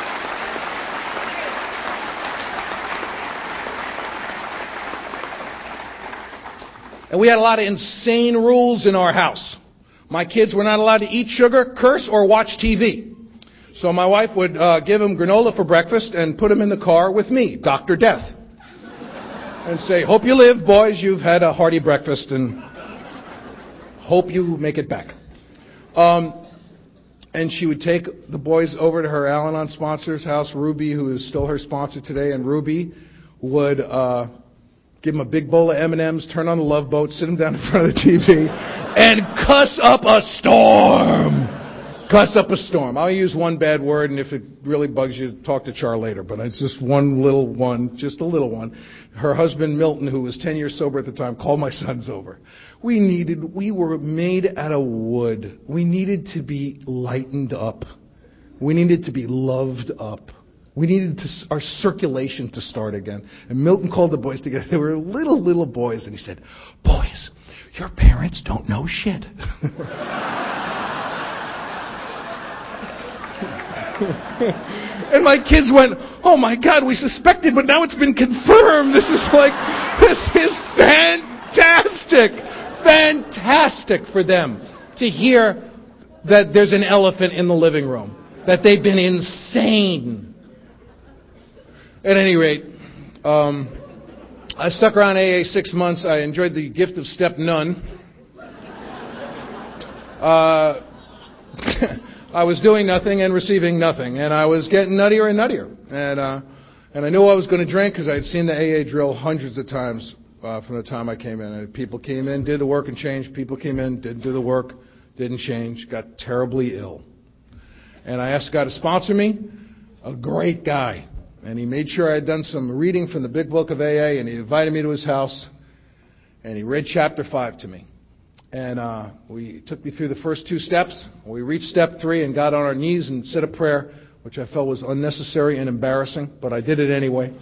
Speaker 1: And we had a lot of insane rules in our house. My kids were not allowed to eat sugar, curse, or watch TV. So my wife would give them granola for breakfast and put them in the car with me, Dr. Death. And say, hope you live, boys. You've had a hearty breakfast and hope you make it back. And she would take the boys over to her Al-Anon sponsor's house, Ruby, who is still her sponsor today. And Ruby would give them a big bowl of M&Ms, turn on the Love Boat, sit them down in front of the TV, and cuss up a storm. Cuss up a storm. I'll use one bad word, and if it really bugs you, talk to Char later. But it's just one little one, just a little one. Her husband, Milton, who was 10 years sober at the time, called my sons over. We were made out of wood. We needed to be lightened up. We needed to be loved up. We needed our circulation to start again. And Milton called the boys together. They were little boys. And he said, boys, your parents don't know shit. And my kids went, oh my God, we suspected, but now it's been confirmed. This is fantastic. Fantastic for them to hear that there's an elephant in the living room, that they've been insane. At any rate, I stuck around AA 6 months. I enjoyed the gift of step none. I was doing nothing and receiving nothing, and I was getting nuttier and nuttier. And I knew I was going to drink because I'd seen the AA drill hundreds of times from the time I came in. And people came in, did the work, and changed. People came in, didn't do the work, didn't change, got terribly ill. And I asked God to sponsor me, a great guy. And he made sure I had done some reading from the big book of AA, and he invited me to his house, and he read chapter 5 to me. And we took me through the first 2 steps. We reached step 3 and got on our knees and said a prayer, which I felt was unnecessary and embarrassing, but I did it anyway.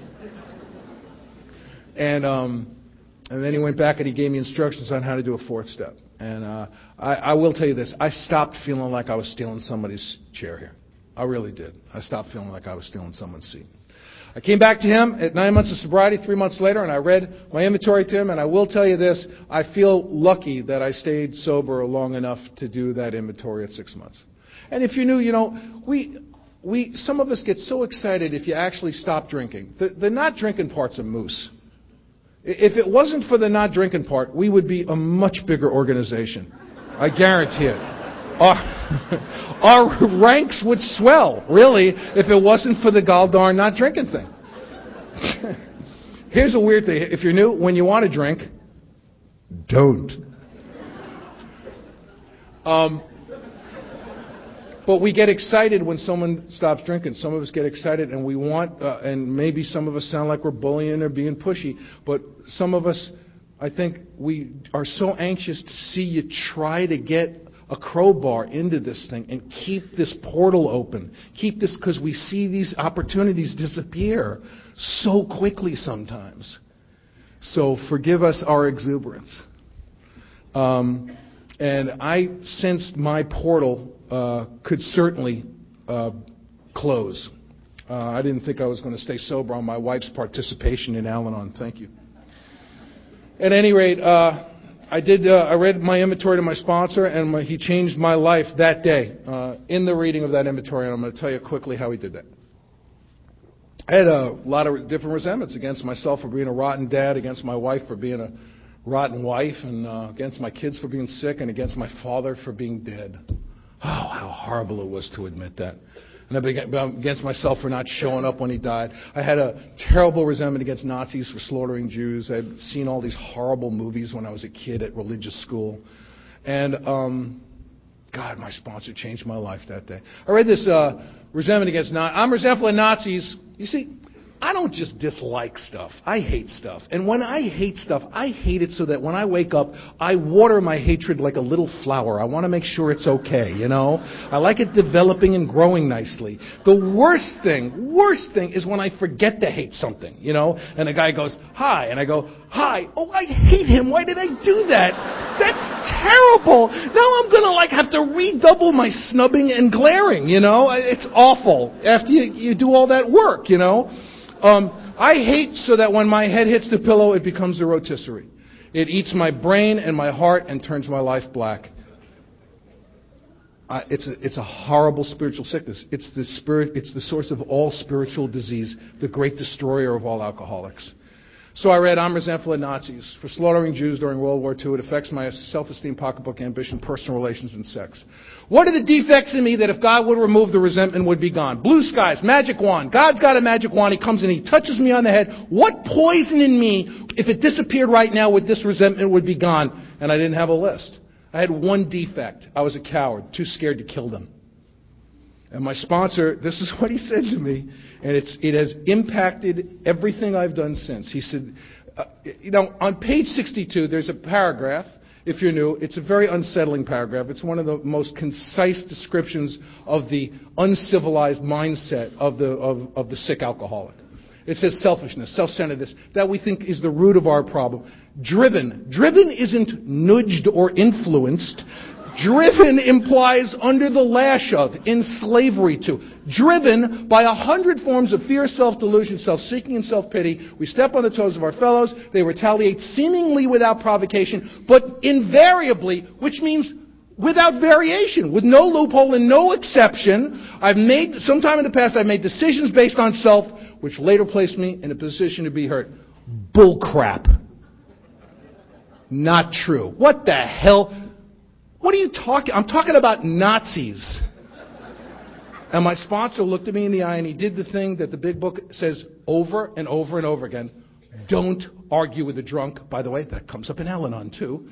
Speaker 1: And then he went back and he gave me instructions on how to do a 4th step. And I will tell you this, I stopped feeling like I was stealing somebody's chair here. I really did. I stopped feeling like I was stealing someone's seat. I came back to him at 9 months of sobriety, 3 months later, and I read my inventory to him, and I will tell you this, I feel lucky that I stayed sober long enough to do that inventory at 6 months. And if you knew, some of us get so excited if you actually stop drinking. The not drinking part's a moose. If it wasn't for the not drinking part, we would be a much bigger organization. I guarantee it. Our ranks would swell, really, if it wasn't for the gall darn not drinking thing. Here's a weird thing. If you're new, when you want to drink, don't. But we get excited when someone stops drinking. Some of us get excited, and we want, and maybe some of us sound like we're bullying or being pushy, but some of us, I think, we are so anxious to see you try to get a crowbar into this thing and keep this portal open. Keep this, because we see these opportunities disappear so quickly sometimes. So forgive us our exuberance. And I sensed my portal could certainly close. I didn't think I was going to stay sober on my wife's participation in Al-Anon. Thank you. At any rate, I read my inventory to my sponsor, and he changed my life that day in the reading of that inventory, and I'm going to tell you quickly how he did that. I had a lot of different resentments against myself for being a rotten dad, against my wife for being a rotten wife, and against my kids for being sick, and against my father for being dead. Oh, how horrible it was to admit that. And I began against myself for not showing up when he died. I had a terrible resentment against Nazis for slaughtering Jews. I'd seen all these horrible movies when I was a kid at religious school. And, God, my sponsor changed my life that day. I read this resentment against Nazis. I'm resentful of Nazis. You see, I don't just dislike stuff. I hate stuff. And when I hate stuff, I hate it so that when I wake up, I water my hatred like a little flower. I want to make sure it's okay, you know? I like it developing and growing nicely. The worst thing is when I forget to hate something, you know? And a guy goes, hi. And I go, hi. Oh, I hate him. Why did I do that? That's terrible. Now I'm going to have to redouble my snubbing and glaring, you know? It's awful after you do all that work, you know? I hate so that when my head hits the pillow, it becomes a rotisserie. It eats my brain and my heart and turns my life black. It's a horrible spiritual sickness. It's the source of all spiritual disease, the great destroyer of all alcoholics. So I read, I'm resentful of Nazis for slaughtering Jews during World War II. It affects my self-esteem, pocketbook ambition, personal relations, and sex. What are the defects in me that if God would remove the resentment would be gone? Blue skies, magic wand. God's got a magic wand. He comes and he touches me on the head. What poison in me, if it disappeared right now with this resentment, would be gone? And I didn't have a list. I had one defect. I was a coward, too scared to kill them. And my sponsor, this is what he said to me, and it has impacted everything I've done since. He said, on page 62, there's a paragraph. If you're new, it's a very unsettling paragraph. It's one of the most concise descriptions of the uncivilized mindset of the sick alcoholic. It says selfishness, self-centeredness, that we think is the root of our problem. Driven isn't nudged or influenced. Driven implies under the lash of, in slavery to. Driven by 100 forms of fear, self-delusion, self-seeking, and self-pity. We step on the toes of our fellows. They retaliate seemingly without provocation, but invariably, which means without variation, with no loophole and no exception. Sometime in the past, I've made decisions based on self, which later placed me in a position to be hurt. Bullcrap. Not true. What the hell? What are you talking? I'm talking about Nazis. And my sponsor looked at me in the eye and he did the thing that the big book says over and over and over again. Don't argue with a drunk. By the way, that comes up in Al-Anon too.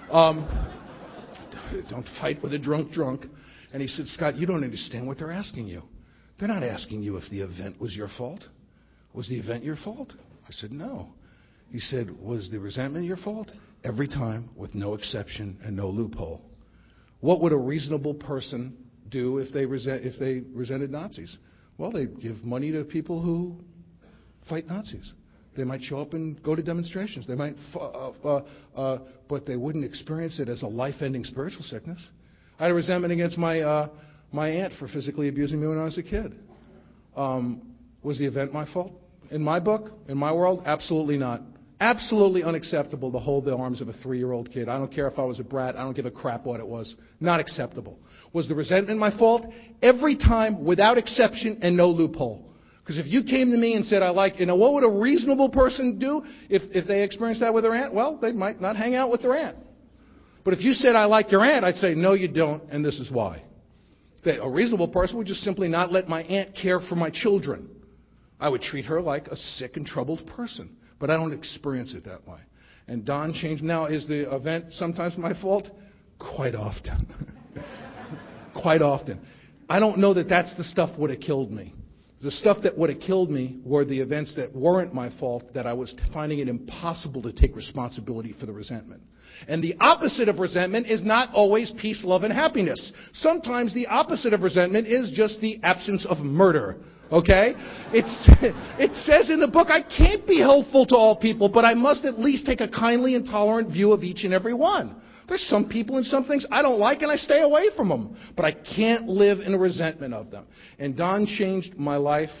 Speaker 1: Don't fight with a drunk. And he said, Scott, you don't understand what they're asking you. They're not asking you if the event was your fault. Was the event your fault? I said, no. He said, was the resentment your fault? Every time, with no exception and no loophole. What would a reasonable person do if they resented Nazis? Well, they'd give money to people who fight Nazis. They might show up and go to demonstrations. They might, but they wouldn't experience it as a life-ending spiritual sickness. I had a resentment against my aunt for physically abusing me when I was a kid. Was the event my fault? In my book, in my world, absolutely not. Absolutely unacceptable to hold the arms of a 3-year-old kid. I don't care if I was a brat. I don't give a crap what it was. Not acceptable. Was the resentment my fault? Every time, without exception and no loophole. Because if you came to me and said, what would a reasonable person do if they experienced that with their aunt? Well, they might not hang out with their aunt. But if you said, I like your aunt, I'd say, no, you don't, and this is why. A reasonable person would just simply not let my aunt care for my children. I would treat her like a sick and troubled person. But I don't experience it that way. And Don changed. Now, is the event sometimes my fault? Quite often. Quite often. I don't know that that's the stuff would have killed me. The stuff that would have killed me were the events that weren't my fault, that I was finding it impossible to take responsibility for the resentment. And the opposite of resentment is not always peace, love, and happiness. Sometimes the opposite of resentment is just the absence of murder. Okay? It says in the book, I can't be helpful to all people, but I must at least take a kindly and tolerant view of each and every one. There's some people and some things I don't like, and I stay away from them. But I can't live in resentment of them. And Don changed my life,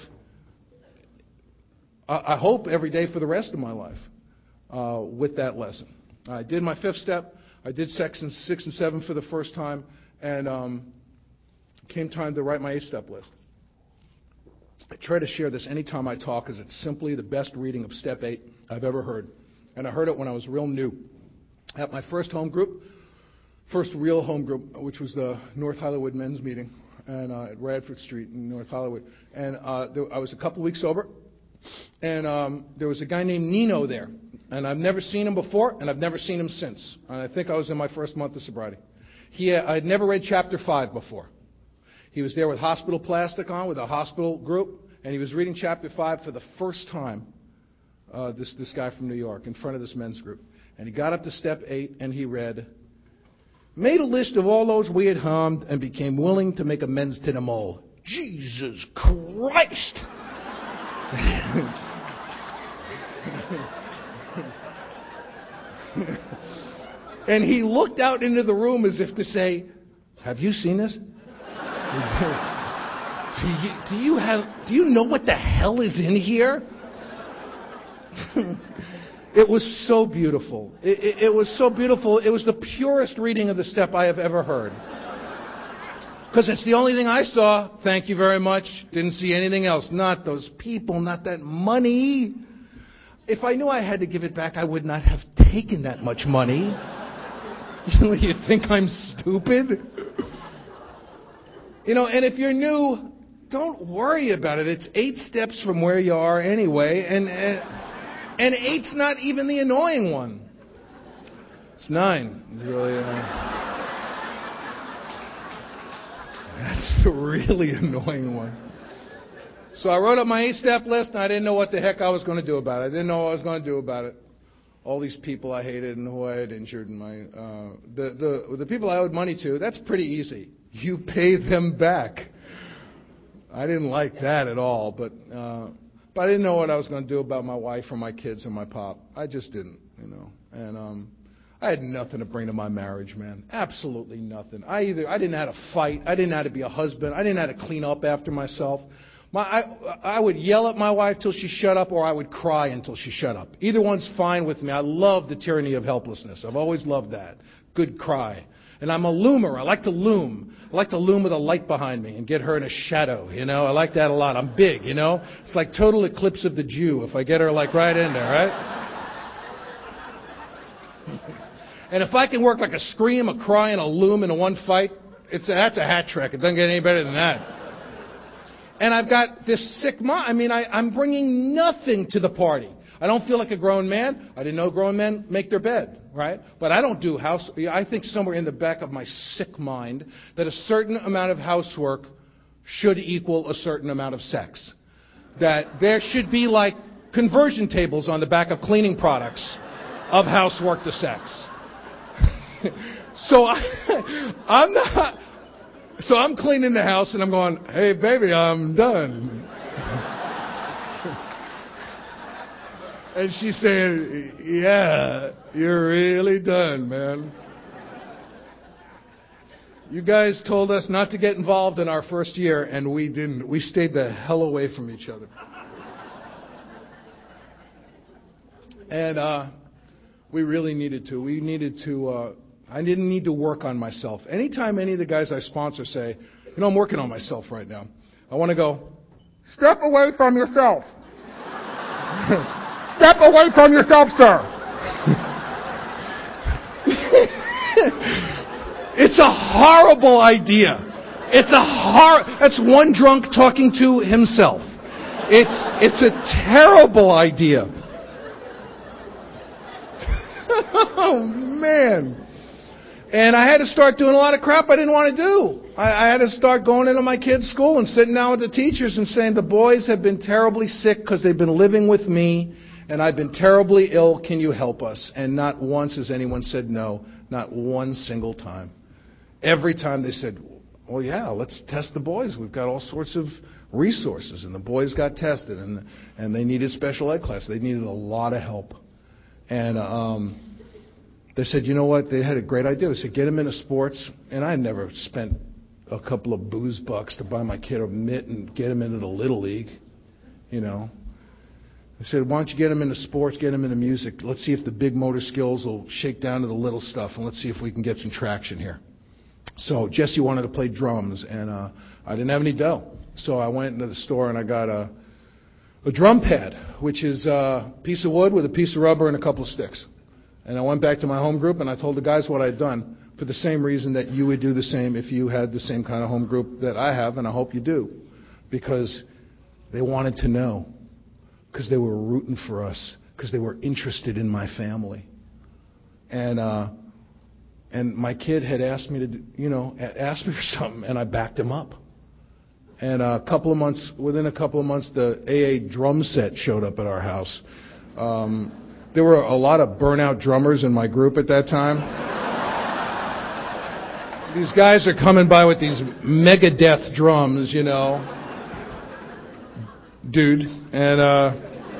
Speaker 1: I hope, every day for the rest of my life with that lesson. I did my 5th step. I did sections 6 and 7 for the first time, and came time to write my 8-step list. I try to share this anytime I talk because it's simply the best reading of Step 8 I've ever heard. And I heard it when I was real new. At my first real home group, which was the North Hollywood men's meeting, and at Radford Street in North Hollywood. And I was a couple of weeks sober, and there was a guy named Nino there. And I've never seen him before, and I've never seen him since. And I think I was in my first month of sobriety. I had never read chapter 5 before. He was there with Hospital Plastic on, with a hospital group, and he was reading chapter 5 for the first time, this guy from New York, in front of this men's group. And he got up to step 8, and he read, made a list of all those we had harmed and became willing to make amends to them all. Jesus Christ! And he looked out into the room as if to say, have you seen this? Do you know what the hell is in here? It was so beautiful. It was so beautiful. It was the purest reading of the step I have ever heard. Because it's the only thing I saw. Thank you very much. Didn't see anything else. Not those people, not that money. If I knew I had to give it back, I would not have taken that much money. You think I'm stupid? And if you're new, don't worry about it. It's 8 steps from where you are anyway, and 8's not even the annoying one. It's 9. It's really, that's the really annoying one. So I wrote up my 8-step list, and I didn't know what the heck I was going to do about it. I didn't know what I was going to do about it. All these people I hated and who I had injured, and the people I owed money to, that's pretty easy. You pay them back. I didn't like that at all, but I didn't know what I was going to do about my wife or my kids or my pop. I just didn't, And I had nothing to bring to my marriage, man. Absolutely nothing. I didn't know how to fight. I didn't know how to be a husband. I didn't know how to clean up after myself. I would yell at my wife till she shut up, or I would cry until she shut up. Either one's fine with me. I love the tyranny of helplessness. I've always loved that. Good cry. And I'm a loomer. I like to loom. I like to loom with a light behind me and get her in a shadow, I like that a lot. I'm big, It's like total eclipse of the Jew if I get her like right in there, right? And if I can work like a scream, a cry, and a loom in a one fight, that's a hat trick. It doesn't get any better than that. And I've got this sick mind. I'm bringing nothing to the party. I don't feel like a grown man. I didn't know grown men make their bed, right? But I don't do I think somewhere in the back of my sick mind that a certain amount of housework should equal a certain amount of sex. That there should be like conversion tables on the back of cleaning products of housework to sex. So I'm cleaning the house and I'm going, hey, baby, I'm done. And she's saying, yeah, you're really done, man. You guys told us not to get involved in our first year, and we didn't. We stayed the hell away from each other. And we really needed to. I didn't need to work on myself. Anytime any of the guys I sponsor say, I'm working on myself right now, I want to go, step away from yourself. Step away from yourself, sir. It's a horrible idea. That's one drunk talking to himself. It's a terrible idea. Oh, man. And I had to start doing a lot of crap I didn't want to do. I had to start going into my kids' school and sitting down with the teachers and saying, the boys have been terribly sick because they've been living with me, and I've been terribly ill. Can you help us? And not once has anyone said no. Not one single time. Every time they said, well, yeah, let's test the boys. We've got all sorts of resources. And the boys got tested, and they needed special ed class. They needed a lot of help. And they said, you know what? They had a great idea. They said, get them into sports. And I never spent a couple of booze bucks to buy my kid a mitt and get him into the Little League, They said, why don't you get them into sports, get them into music. Let's see if the big motor skills will shake down to the little stuff, and let's see if we can get some traction here. So Jesse wanted to play drums, and I didn't have any dough. So I went into the store, and I got a drum pad, which is a piece of wood with a piece of rubber and a couple of sticks. And I went back to my home group, and I told the guys what I'd done. for the same reason that you would do the same if you had the same kind of home group that I have, and I hope you do, because they wanted to know, because they were rooting for us, because they were interested in my family. And my kid had asked me to, asked me for something, and I backed him up. And within a couple of months, the AA drum set showed up at our house. There were a lot of burnout drummers in my group at that time. These guys are coming by with these Megadeth drums, dude. And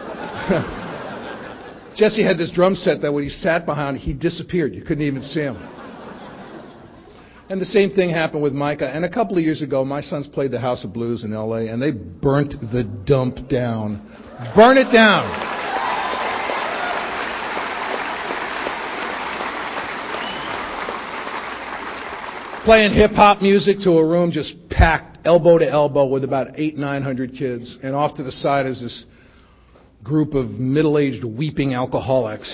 Speaker 1: Jesse had this drum set that when he sat behind, he disappeared. You couldn't even see him. And the same thing happened with Micah. And a couple of years ago, my sons played the House of Blues in L.A., and they burnt the dump down. Burn it down. Playing hip-hop music to a room just packed elbow to elbow with about 800-900 kids. And off to the side is this group of middle-aged weeping alcoholics,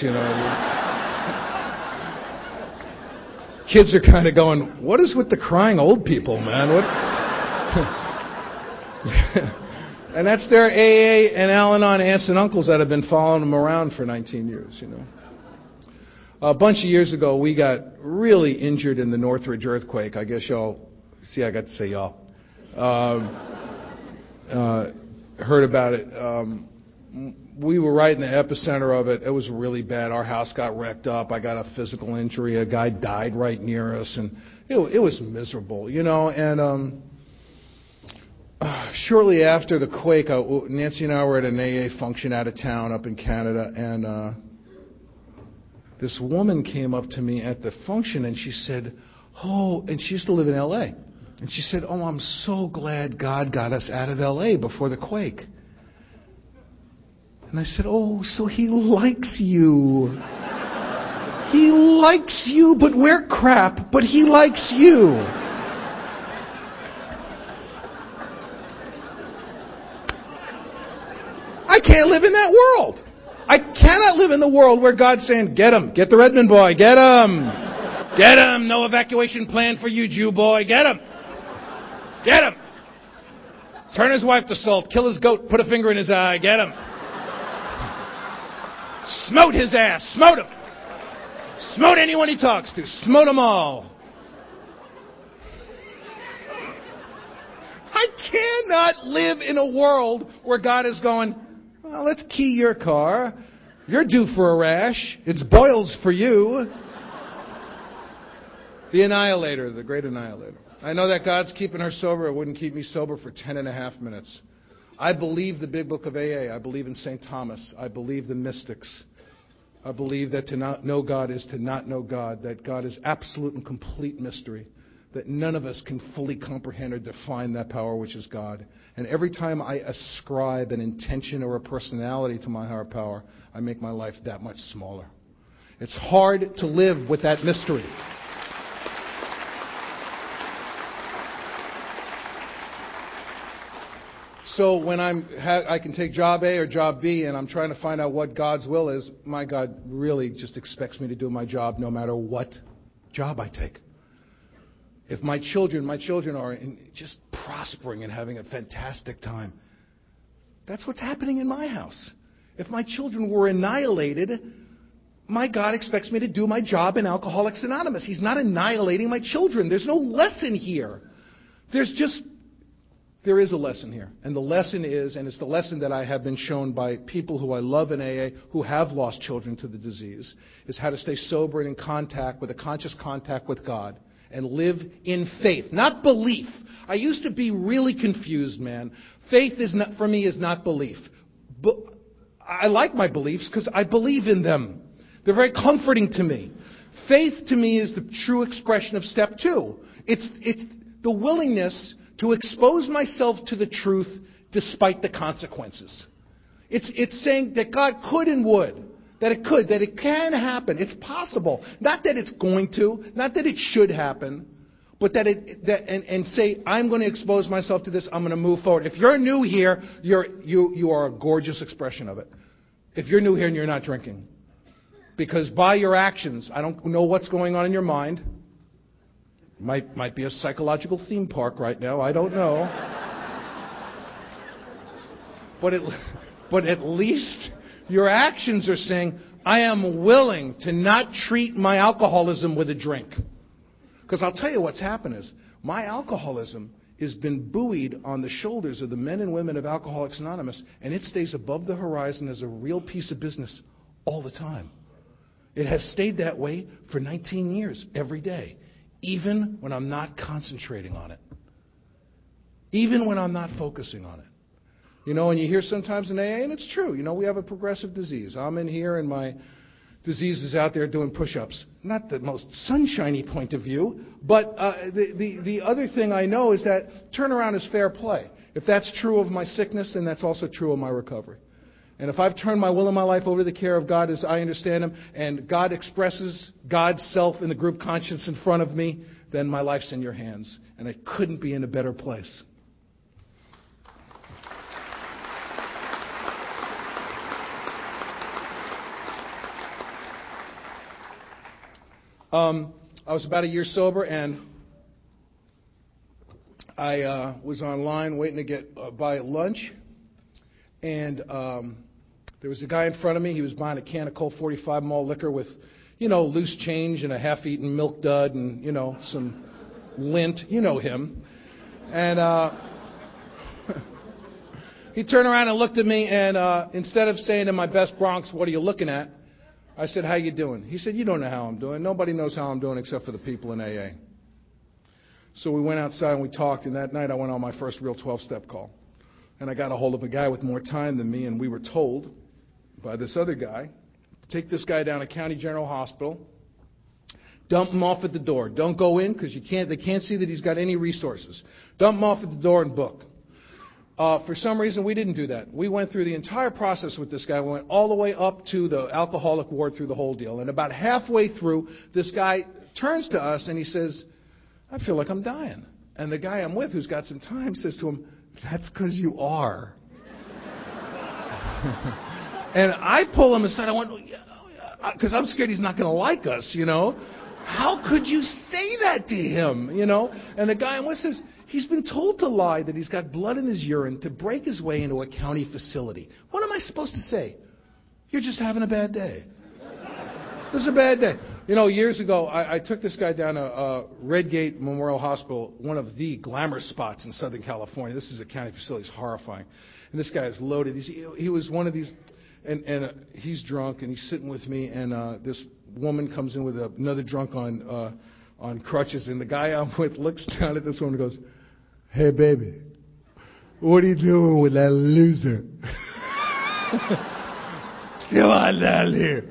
Speaker 1: Kids are kind of going, what is with the crying old people, man? What? And that's their AA and Al-Anon aunts and uncles that have been following them around for 19 years, A bunch of years ago, we got really injured in the Northridge earthquake. I guess y'all, I got to say y'all, heard about it. We were right in the epicenter of it. It was really bad. Our house got wrecked up. I got a physical injury. A guy died right near us, and it was miserable, And shortly after the quake, Nancy and I were at an AA function out of town up in Canada, and this woman came up to me at the function, and she said, and she used to live in L.A., and she said, I'm so glad God got us out of L.A. before the quake. And I said, so he likes you. He likes you, but we're crap, but he likes you. I can't live in that world. I cannot live in the world where God's saying, get him, get the Redmond boy, get him. Get him, no evacuation plan for you, Jew boy, get him. Get him. Turn his wife to salt, kill his goat, put a finger in his eye, get him. Smote his ass. Smote him. Smote anyone he talks to. Smote them all. I cannot live in a world where God is going, let's key your car. You're due for a rash. It's boils for you. The Annihilator, the great Annihilator. I know that God's keeping her sober. It wouldn't keep me sober for 10.5 minutes. I believe the big book of AA. I believe in St. Thomas. I believe the mystics. I believe that to not know God is to not know God, that God is absolute and complete mystery, that none of us can fully comprehend or define that power which is God. And every time I ascribe an intention or a personality to my higher power, I make my life that much smaller. It's hard to live with that mystery. So when I can take job A or job B and I'm trying to find out what God's will is, my God really just expects me to do my job no matter what job I take. If my children are just prospering and having a fantastic time, that's what's happening in my house. If my children were annihilated, my God expects me to do my job in Alcoholics Anonymous. He's not annihilating my children. There's no lesson here. There is a lesson here. And the lesson is, and it's the lesson that I have been shown by people who I love in AA who have lost children to the disease, is how to stay sober and in contact with a conscious contact with God and live in faith, not belief. I used to be really confused, man. Faith for me is not belief. But I like my beliefs because I believe in them. They're very comforting to me. Faith to me is the true expression of step 2. It's the willingness to expose myself to the truth despite the consequences. It's saying that God could and would, that it can happen, it's possible. Not that it's going to, not that it should happen, but and say, I'm going to expose myself to this, I'm going to move forward. If you're new here, you are a gorgeous expression of it. If you're new here and you're not drinking. Because by your actions, I don't know what's going on in your mind. Might be a psychological theme park right now. I don't know. But at least your actions are saying, I am willing to not treat my alcoholism with a drink. Because I'll tell you what's happened is, my alcoholism has been buoyed on the shoulders of the men and women of Alcoholics Anonymous, and it stays above the horizon as a real piece of business all the time. It has stayed that way for 19 years, every day, even when I'm not concentrating on it, even when I'm not focusing on it. You know, and you hear sometimes in AA, and it's true, you know, we have a progressive disease. I'm in here and my disease is out there doing push-ups. Not the most sunshiny point of view, but the other thing I know is that turnaround is fair play. If that's true of my sickness, then that's also true of my recovery. And if I've turned my will and my life over to the care of God as I understand Him, and God expresses God's self in the group conscience in front of me, then my life's in your hands. And I couldn't be in a better place. I was about a year sober, and I was online waiting to get buy lunch, and there was a guy in front of me. He was buying a can of Colt 45 malt liquor with, you know, loose change and a half-eaten milk dud and, you know, some lint. You know him. And he turned around and looked at me, and instead of saying in my best Bronx, "What are you looking at?" I said, "How you doing?" He said, "You don't know how I'm doing. Nobody knows how I'm doing except for the people in AA." So we went outside and we talked, and that night I went on my first real 12-step call. And I got a hold of a guy with more time than me, and we were told by this other guy, take this guy down to County General Hospital, dump him off at the door. Don't go in because they can't see that he's got any resources. Dump him off at the door and book. For some reason, we didn't do that. We went through the entire process with this guy. We went all the way up to the alcoholic ward through the whole deal. And about halfway through, this guy turns to us and he says, "I feel like I'm dying." And the guy I'm with, who's got some time, says to him, "That's because you are." And I pull him aside. I went, because I'm scared he's not going to like us, you know. How could you say that to him, you know? And the guy I'm with says, he's been told to lie that he's got blood in his urine to break his way into a county facility. What am I supposed to say? You're just having a bad day. This is a bad day. You know, years ago, I took this guy down to Redgate Memorial Hospital, one of the glamorous spots in Southern California. This is a county facility. It's horrifying. And this guy is loaded. He was one of these, and he's drunk, and he's sitting with me, and this woman comes in with another drunk on crutches, and the guy I'm with looks down at this woman and goes, "Hey, baby, what are you doing with that loser? Come on down here."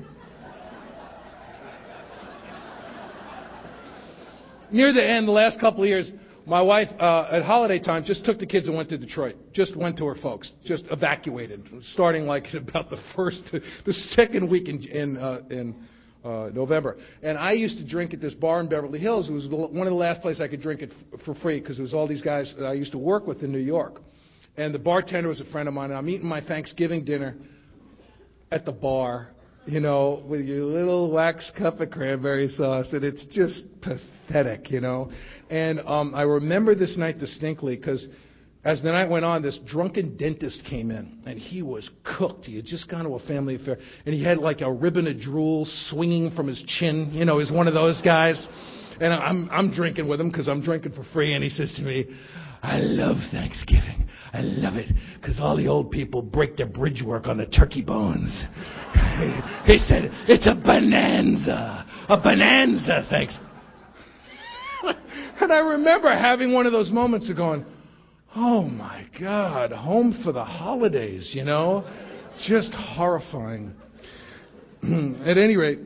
Speaker 1: Near the end, the last couple of years, my wife, at holiday time, just took the kids and went to Detroit. Just went to her folks. Just evacuated, starting like about the second week in November. And I used to drink at this bar in Beverly Hills. It was one of the last places I could drink it for free because it was all these guys that I used to work with in New York. And the bartender was a friend of mine. And I'm eating my Thanksgiving dinner at the bar, you know, with your little wax cup of cranberry sauce. And it's just pathetic, you know. And I remember this night distinctly because as the night went on, this drunken dentist came in, and he was cooked. He had just gone to a family affair, and he had like a ribbon of drool swinging from his chin. You know, he's one of those guys. And I'm drinking with him because I'm drinking for free, and he says to me, "I love Thanksgiving. I love it because all the old people break their bridge work on the turkey bones." He said, "It's a bonanza, thanks." And I remember having one of those moments of going, oh my God, home for the holidays, you know? Just horrifying. At any rate,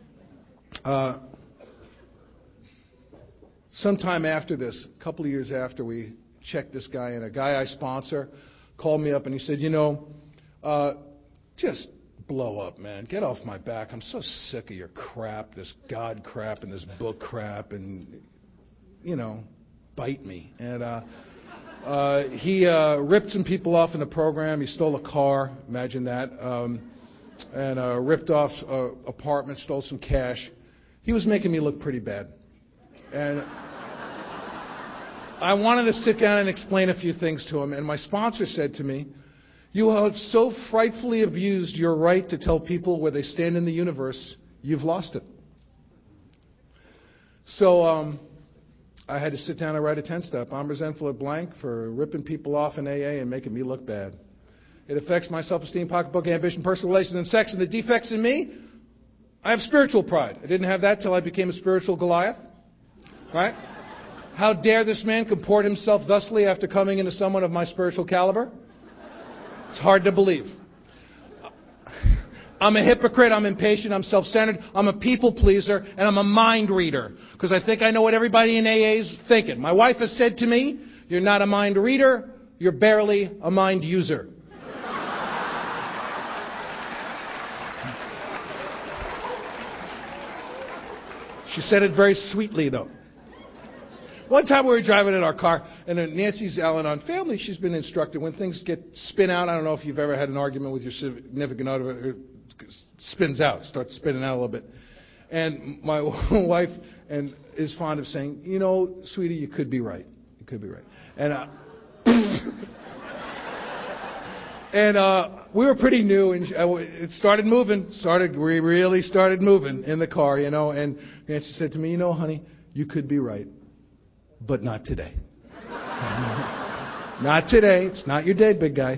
Speaker 1: sometime after this, a couple of years after we checked this guy in, a guy I sponsor called me up and he said, "You know, just blow up, man. Get off my back. I'm so sick of your crap, this God crap and this book crap, and, you know, bite me." And he ripped some people off in the program. He stole a car, imagine that, and ripped off apartments, stole some cash. He was making me look pretty bad. And I wanted to sit down and explain a few things to him, and my sponsor said to me, "You have so frightfully abused your right to tell people where they stand in the universe, you've lost it." So I had to sit down and write a 10-step. I'm resentful at blank for ripping people off in AA and making me look bad. It affects my self-esteem, pocketbook, ambition, personal relations, and sex. And the defects in me, I have spiritual pride. I didn't have that till I became a spiritual Goliath. Right? How dare this man comport himself thusly after coming into someone of my spiritual caliber? It's hard to believe. I'm a hypocrite, I'm impatient, I'm self-centered, I'm a people pleaser, and I'm a mind reader. Because I think I know what everybody in AA is thinking. My wife has said to me, "You're not a mind reader, you're barely a mind user." She said it very sweetly, though. One time we were driving in our car, and Nancy's Al-Anon family, she's been instructed when things get spin out. I don't know if you've ever had an argument with your significant other, it spins out, starts spinning out a little bit. And my wife is fond of saying, "You know, sweetie, you could be right. You could be right." And we were pretty new, and it started moving. We really started moving in the car, you know. And Nancy said to me, "You know, honey, you could be right. But not today." Not today. It's not your day, big guy.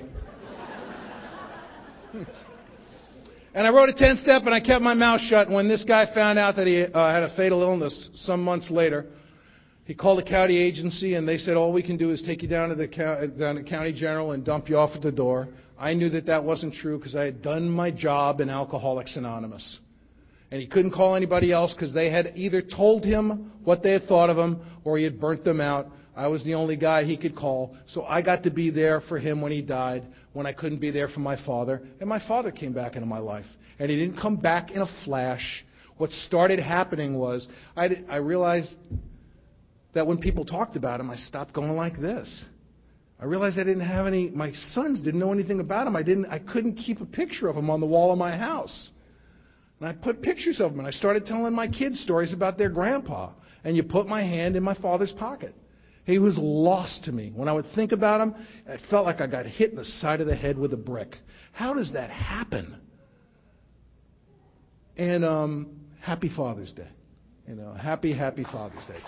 Speaker 1: And I wrote a 10-step, and I kept my mouth shut. And when this guy found out that he had a fatal illness some months later, he called the county agency, and they said, "All we can do is take you down to the county general and dump you off at the door." I knew that that wasn't true because I had done my job in Alcoholics Anonymous. And he couldn't call anybody else because they had either told him what they had thought of him or he had burnt them out. I was the only guy he could call. So I got to be there for him when he died, when I couldn't be there for my father. And my father came back into my life. And he didn't come back in a flash. What started happening was I realized that when people talked about him, I stopped going like this. I realized I didn't have any, my sons didn't know anything about him. I couldn't keep a picture of him on the wall of my house. And I put pictures of him, and I started telling my kids stories about their grandpa. And you put my hand in my father's pocket. He was lost to me. When I would think about him, it felt like I got hit in the side of the head with a brick. How does that happen? And happy Father's Day. You know, happy Father's Day.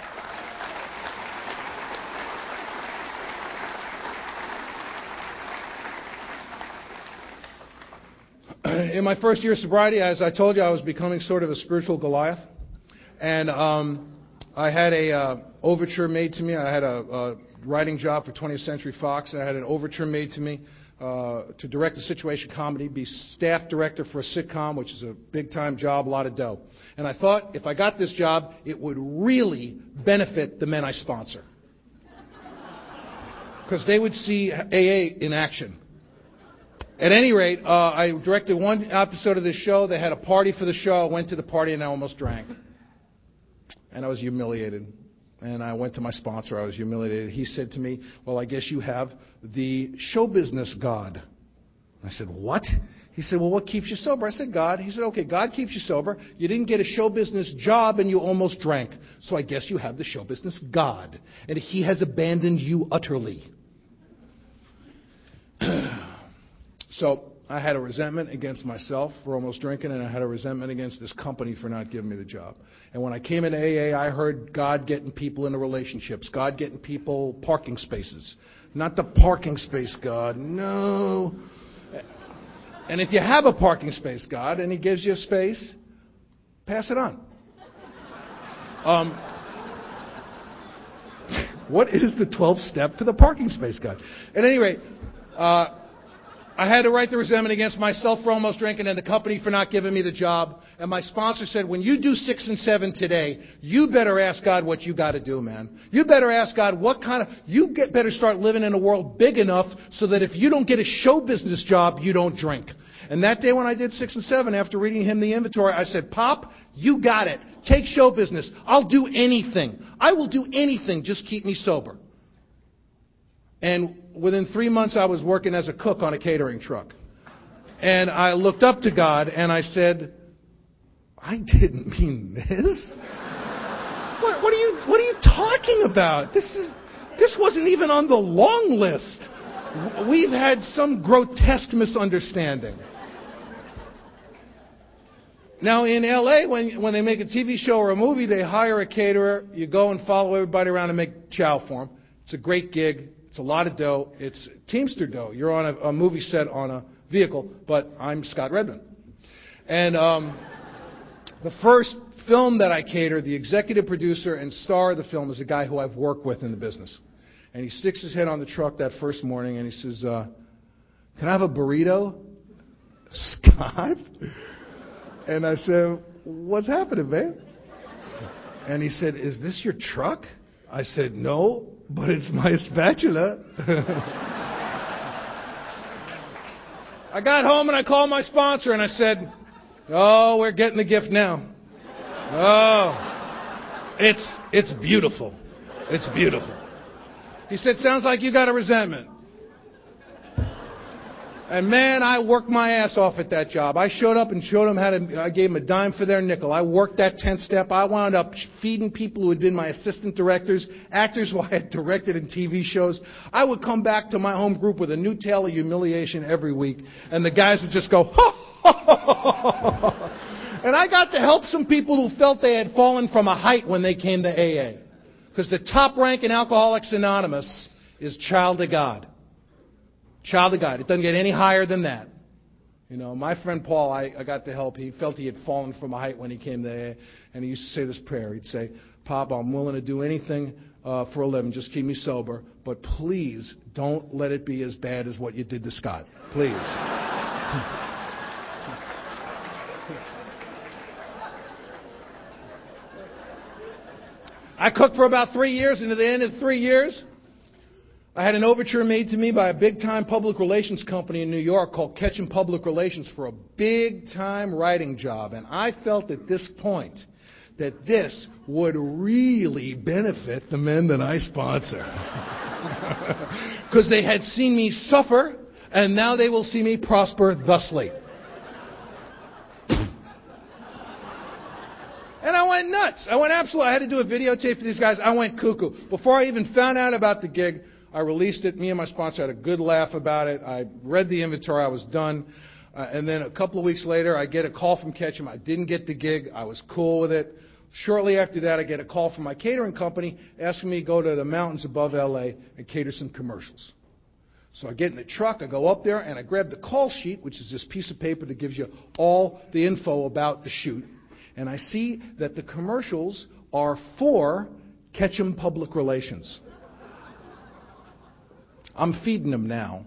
Speaker 1: In my first year of sobriety, as I told you, I was becoming sort of a spiritual Goliath. And I had a overture made to me. I had a writing job for 20th Century Fox. And I had an overture made to me to direct a situation comedy, be staff director for a sitcom, which is a big-time job, a lot of dough. And I thought if I got this job, it would really benefit the men I sponsor. Because they would see AA in action. At any rate, I directed one episode of this show. They had a party for the show. I went to the party and I almost drank. And I was humiliated. And I went to my sponsor. I was humiliated. He said to me, "Well, I guess you have the show business God." I said, "What?" He said, "Well, what keeps you sober?" I said, "God." He said, "Okay, God keeps you sober. You didn't get a show business job and you almost drank. So I guess you have the show business God. And he has abandoned you utterly." So I had a resentment against myself for almost drinking, and I had a resentment against this company for not giving me the job. And when I came into AA, I heard God getting people into relationships, God getting people parking spaces. Not the parking space God, no. And if you have a parking space God and he gives you a space, pass it on. What is the 12th step to the parking space God? At any rate, I had to write the resentment against myself for almost drinking and the company for not giving me the job. And my sponsor said, "When you do 6 and 7 today, you better ask God what you got to do, man. You better ask God better start living in a world big enough so that if you don't get a show business job, you don't drink." And that day when I did 6 and 7, after reading him the inventory, I said, "Pop, you got it. Take show business. I'll do anything. I will do anything. Just keep me sober." And within 3 months, I was working as a cook on a catering truck. And I looked up to God and I said, "I didn't mean this. What are you talking about? This wasn't even on the long list. We've had some grotesque misunderstanding. Now, in L.A., when they make a TV show or a movie, they hire a caterer. You go and follow everybody around and make chow for them. It's a great gig. It's a lot of dough. It's Teamster dough. You're on a movie set on a vehicle, but I'm Scott Redmond. And the first film that I cater, the executive producer and star of the film is a guy who I've worked with in the business. And he sticks his head on the truck that first morning and he says, can I have a burrito? Scott? And I said, what's happening, man? And he said, is this your truck? I said, no, but it's my spatula. I got home and I called my sponsor and I said, oh, we're getting the gift now. Oh, it's beautiful. It's beautiful. He said, sounds like you got a resentment. And man, I worked my ass off at that job. I showed up and showed them I gave them a dime for their nickel. I worked that 10th step. I wound up feeding people who had been my assistant directors, actors who I had directed in TV shows. I would come back to my home group with a new tale of humiliation every week. And the guys would just go, ha, ha, ha, ha, ha. And I got to help some people who felt they had fallen from a height when they came to AA. Because the top rank in Alcoholics Anonymous is child of God. Child of God. It doesn't get any higher than that. You know, my friend Paul, I got to help. He felt he had fallen from a height when he came to AA. And he used to say this prayer. He'd say, Pop, I'm willing to do anything for a living. Just keep me sober. But please don't let it be as bad as what you did to Scott. Please. I cooked for about 3 years, and at the end of 3 years, I had an overture made to me by a big-time public relations company in New York called Ketchum Public Relations for a big-time writing job. And I felt at this point that this would really benefit the men that I sponsor. Because they had seen me suffer, and now they will see me prosper thusly. And I went nuts. I went absolutely. I had to do a videotape for these guys. I went cuckoo. Before I even found out about the gig, I released it. Me and my sponsor had a good laugh about it. I read the inventory. I was done. And then a couple of weeks later, I get a call from Ketchum. I didn't get the gig. I was cool with it. Shortly after that, I get a call from my catering company asking me to go to the mountains above L.A. and cater some commercials. So I get in the truck, I go up there, and I grab the call sheet, which is this piece of paper that gives you all the info about the shoot. And I see that the commercials are for Ketchum Public Relations. I'm feeding them now.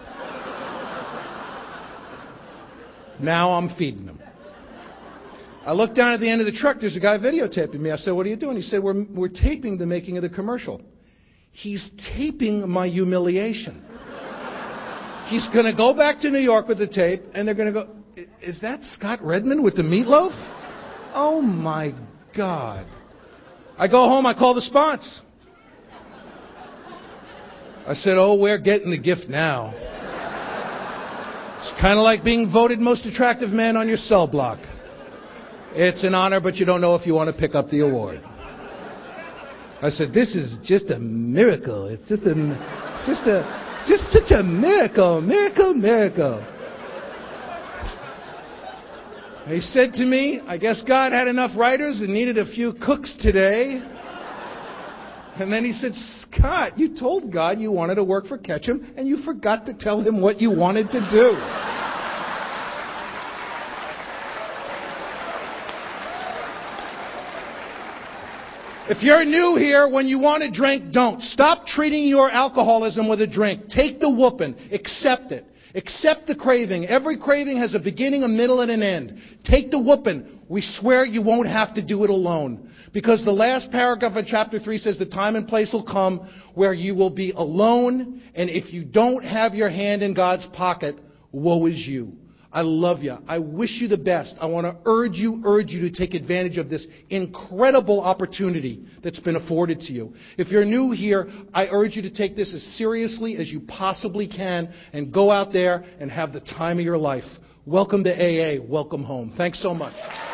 Speaker 1: Now I'm feeding them. I look down at the end of the truck. There's a guy videotaping me. I said, what are you doing? He said, we're taping the making of the commercial. He's taping my humiliation. He's going to go back to New York with the tape, and they're going to go, is that Scott Redmond with the meatloaf? Oh, my God. I go home, I call the spons. I said, oh, we're getting the gift now. It's kind of like being voted most attractive man on your cell block. It's an honor, but you don't know if you want to pick up the award. I said, this is just a miracle. It's just such a miracle, miracle. He said to me, I guess God had enough writers and needed a few cooks today. And then he said, Scott, you told God you wanted to work for Ketchum, and you forgot to tell him what you wanted to do. If you're new here, when you want to drink, don't. Stop treating your alcoholism with a drink. Take the whooping. Accept it. Accept the craving. Every craving has a beginning, a middle, and an end. Take the whooping. We swear you won't have to do it alone. Because the last paragraph of chapter 3 says the time and place will come where you will be alone, and if you don't have your hand in God's pocket, woe is you. I love you. I wish you the best. I want to urge you to take advantage of this incredible opportunity that's been afforded to you. If you're new here, I urge you to take this as seriously as you possibly can and go out there and have the time of your life. Welcome to AA. Welcome home. Thanks so much.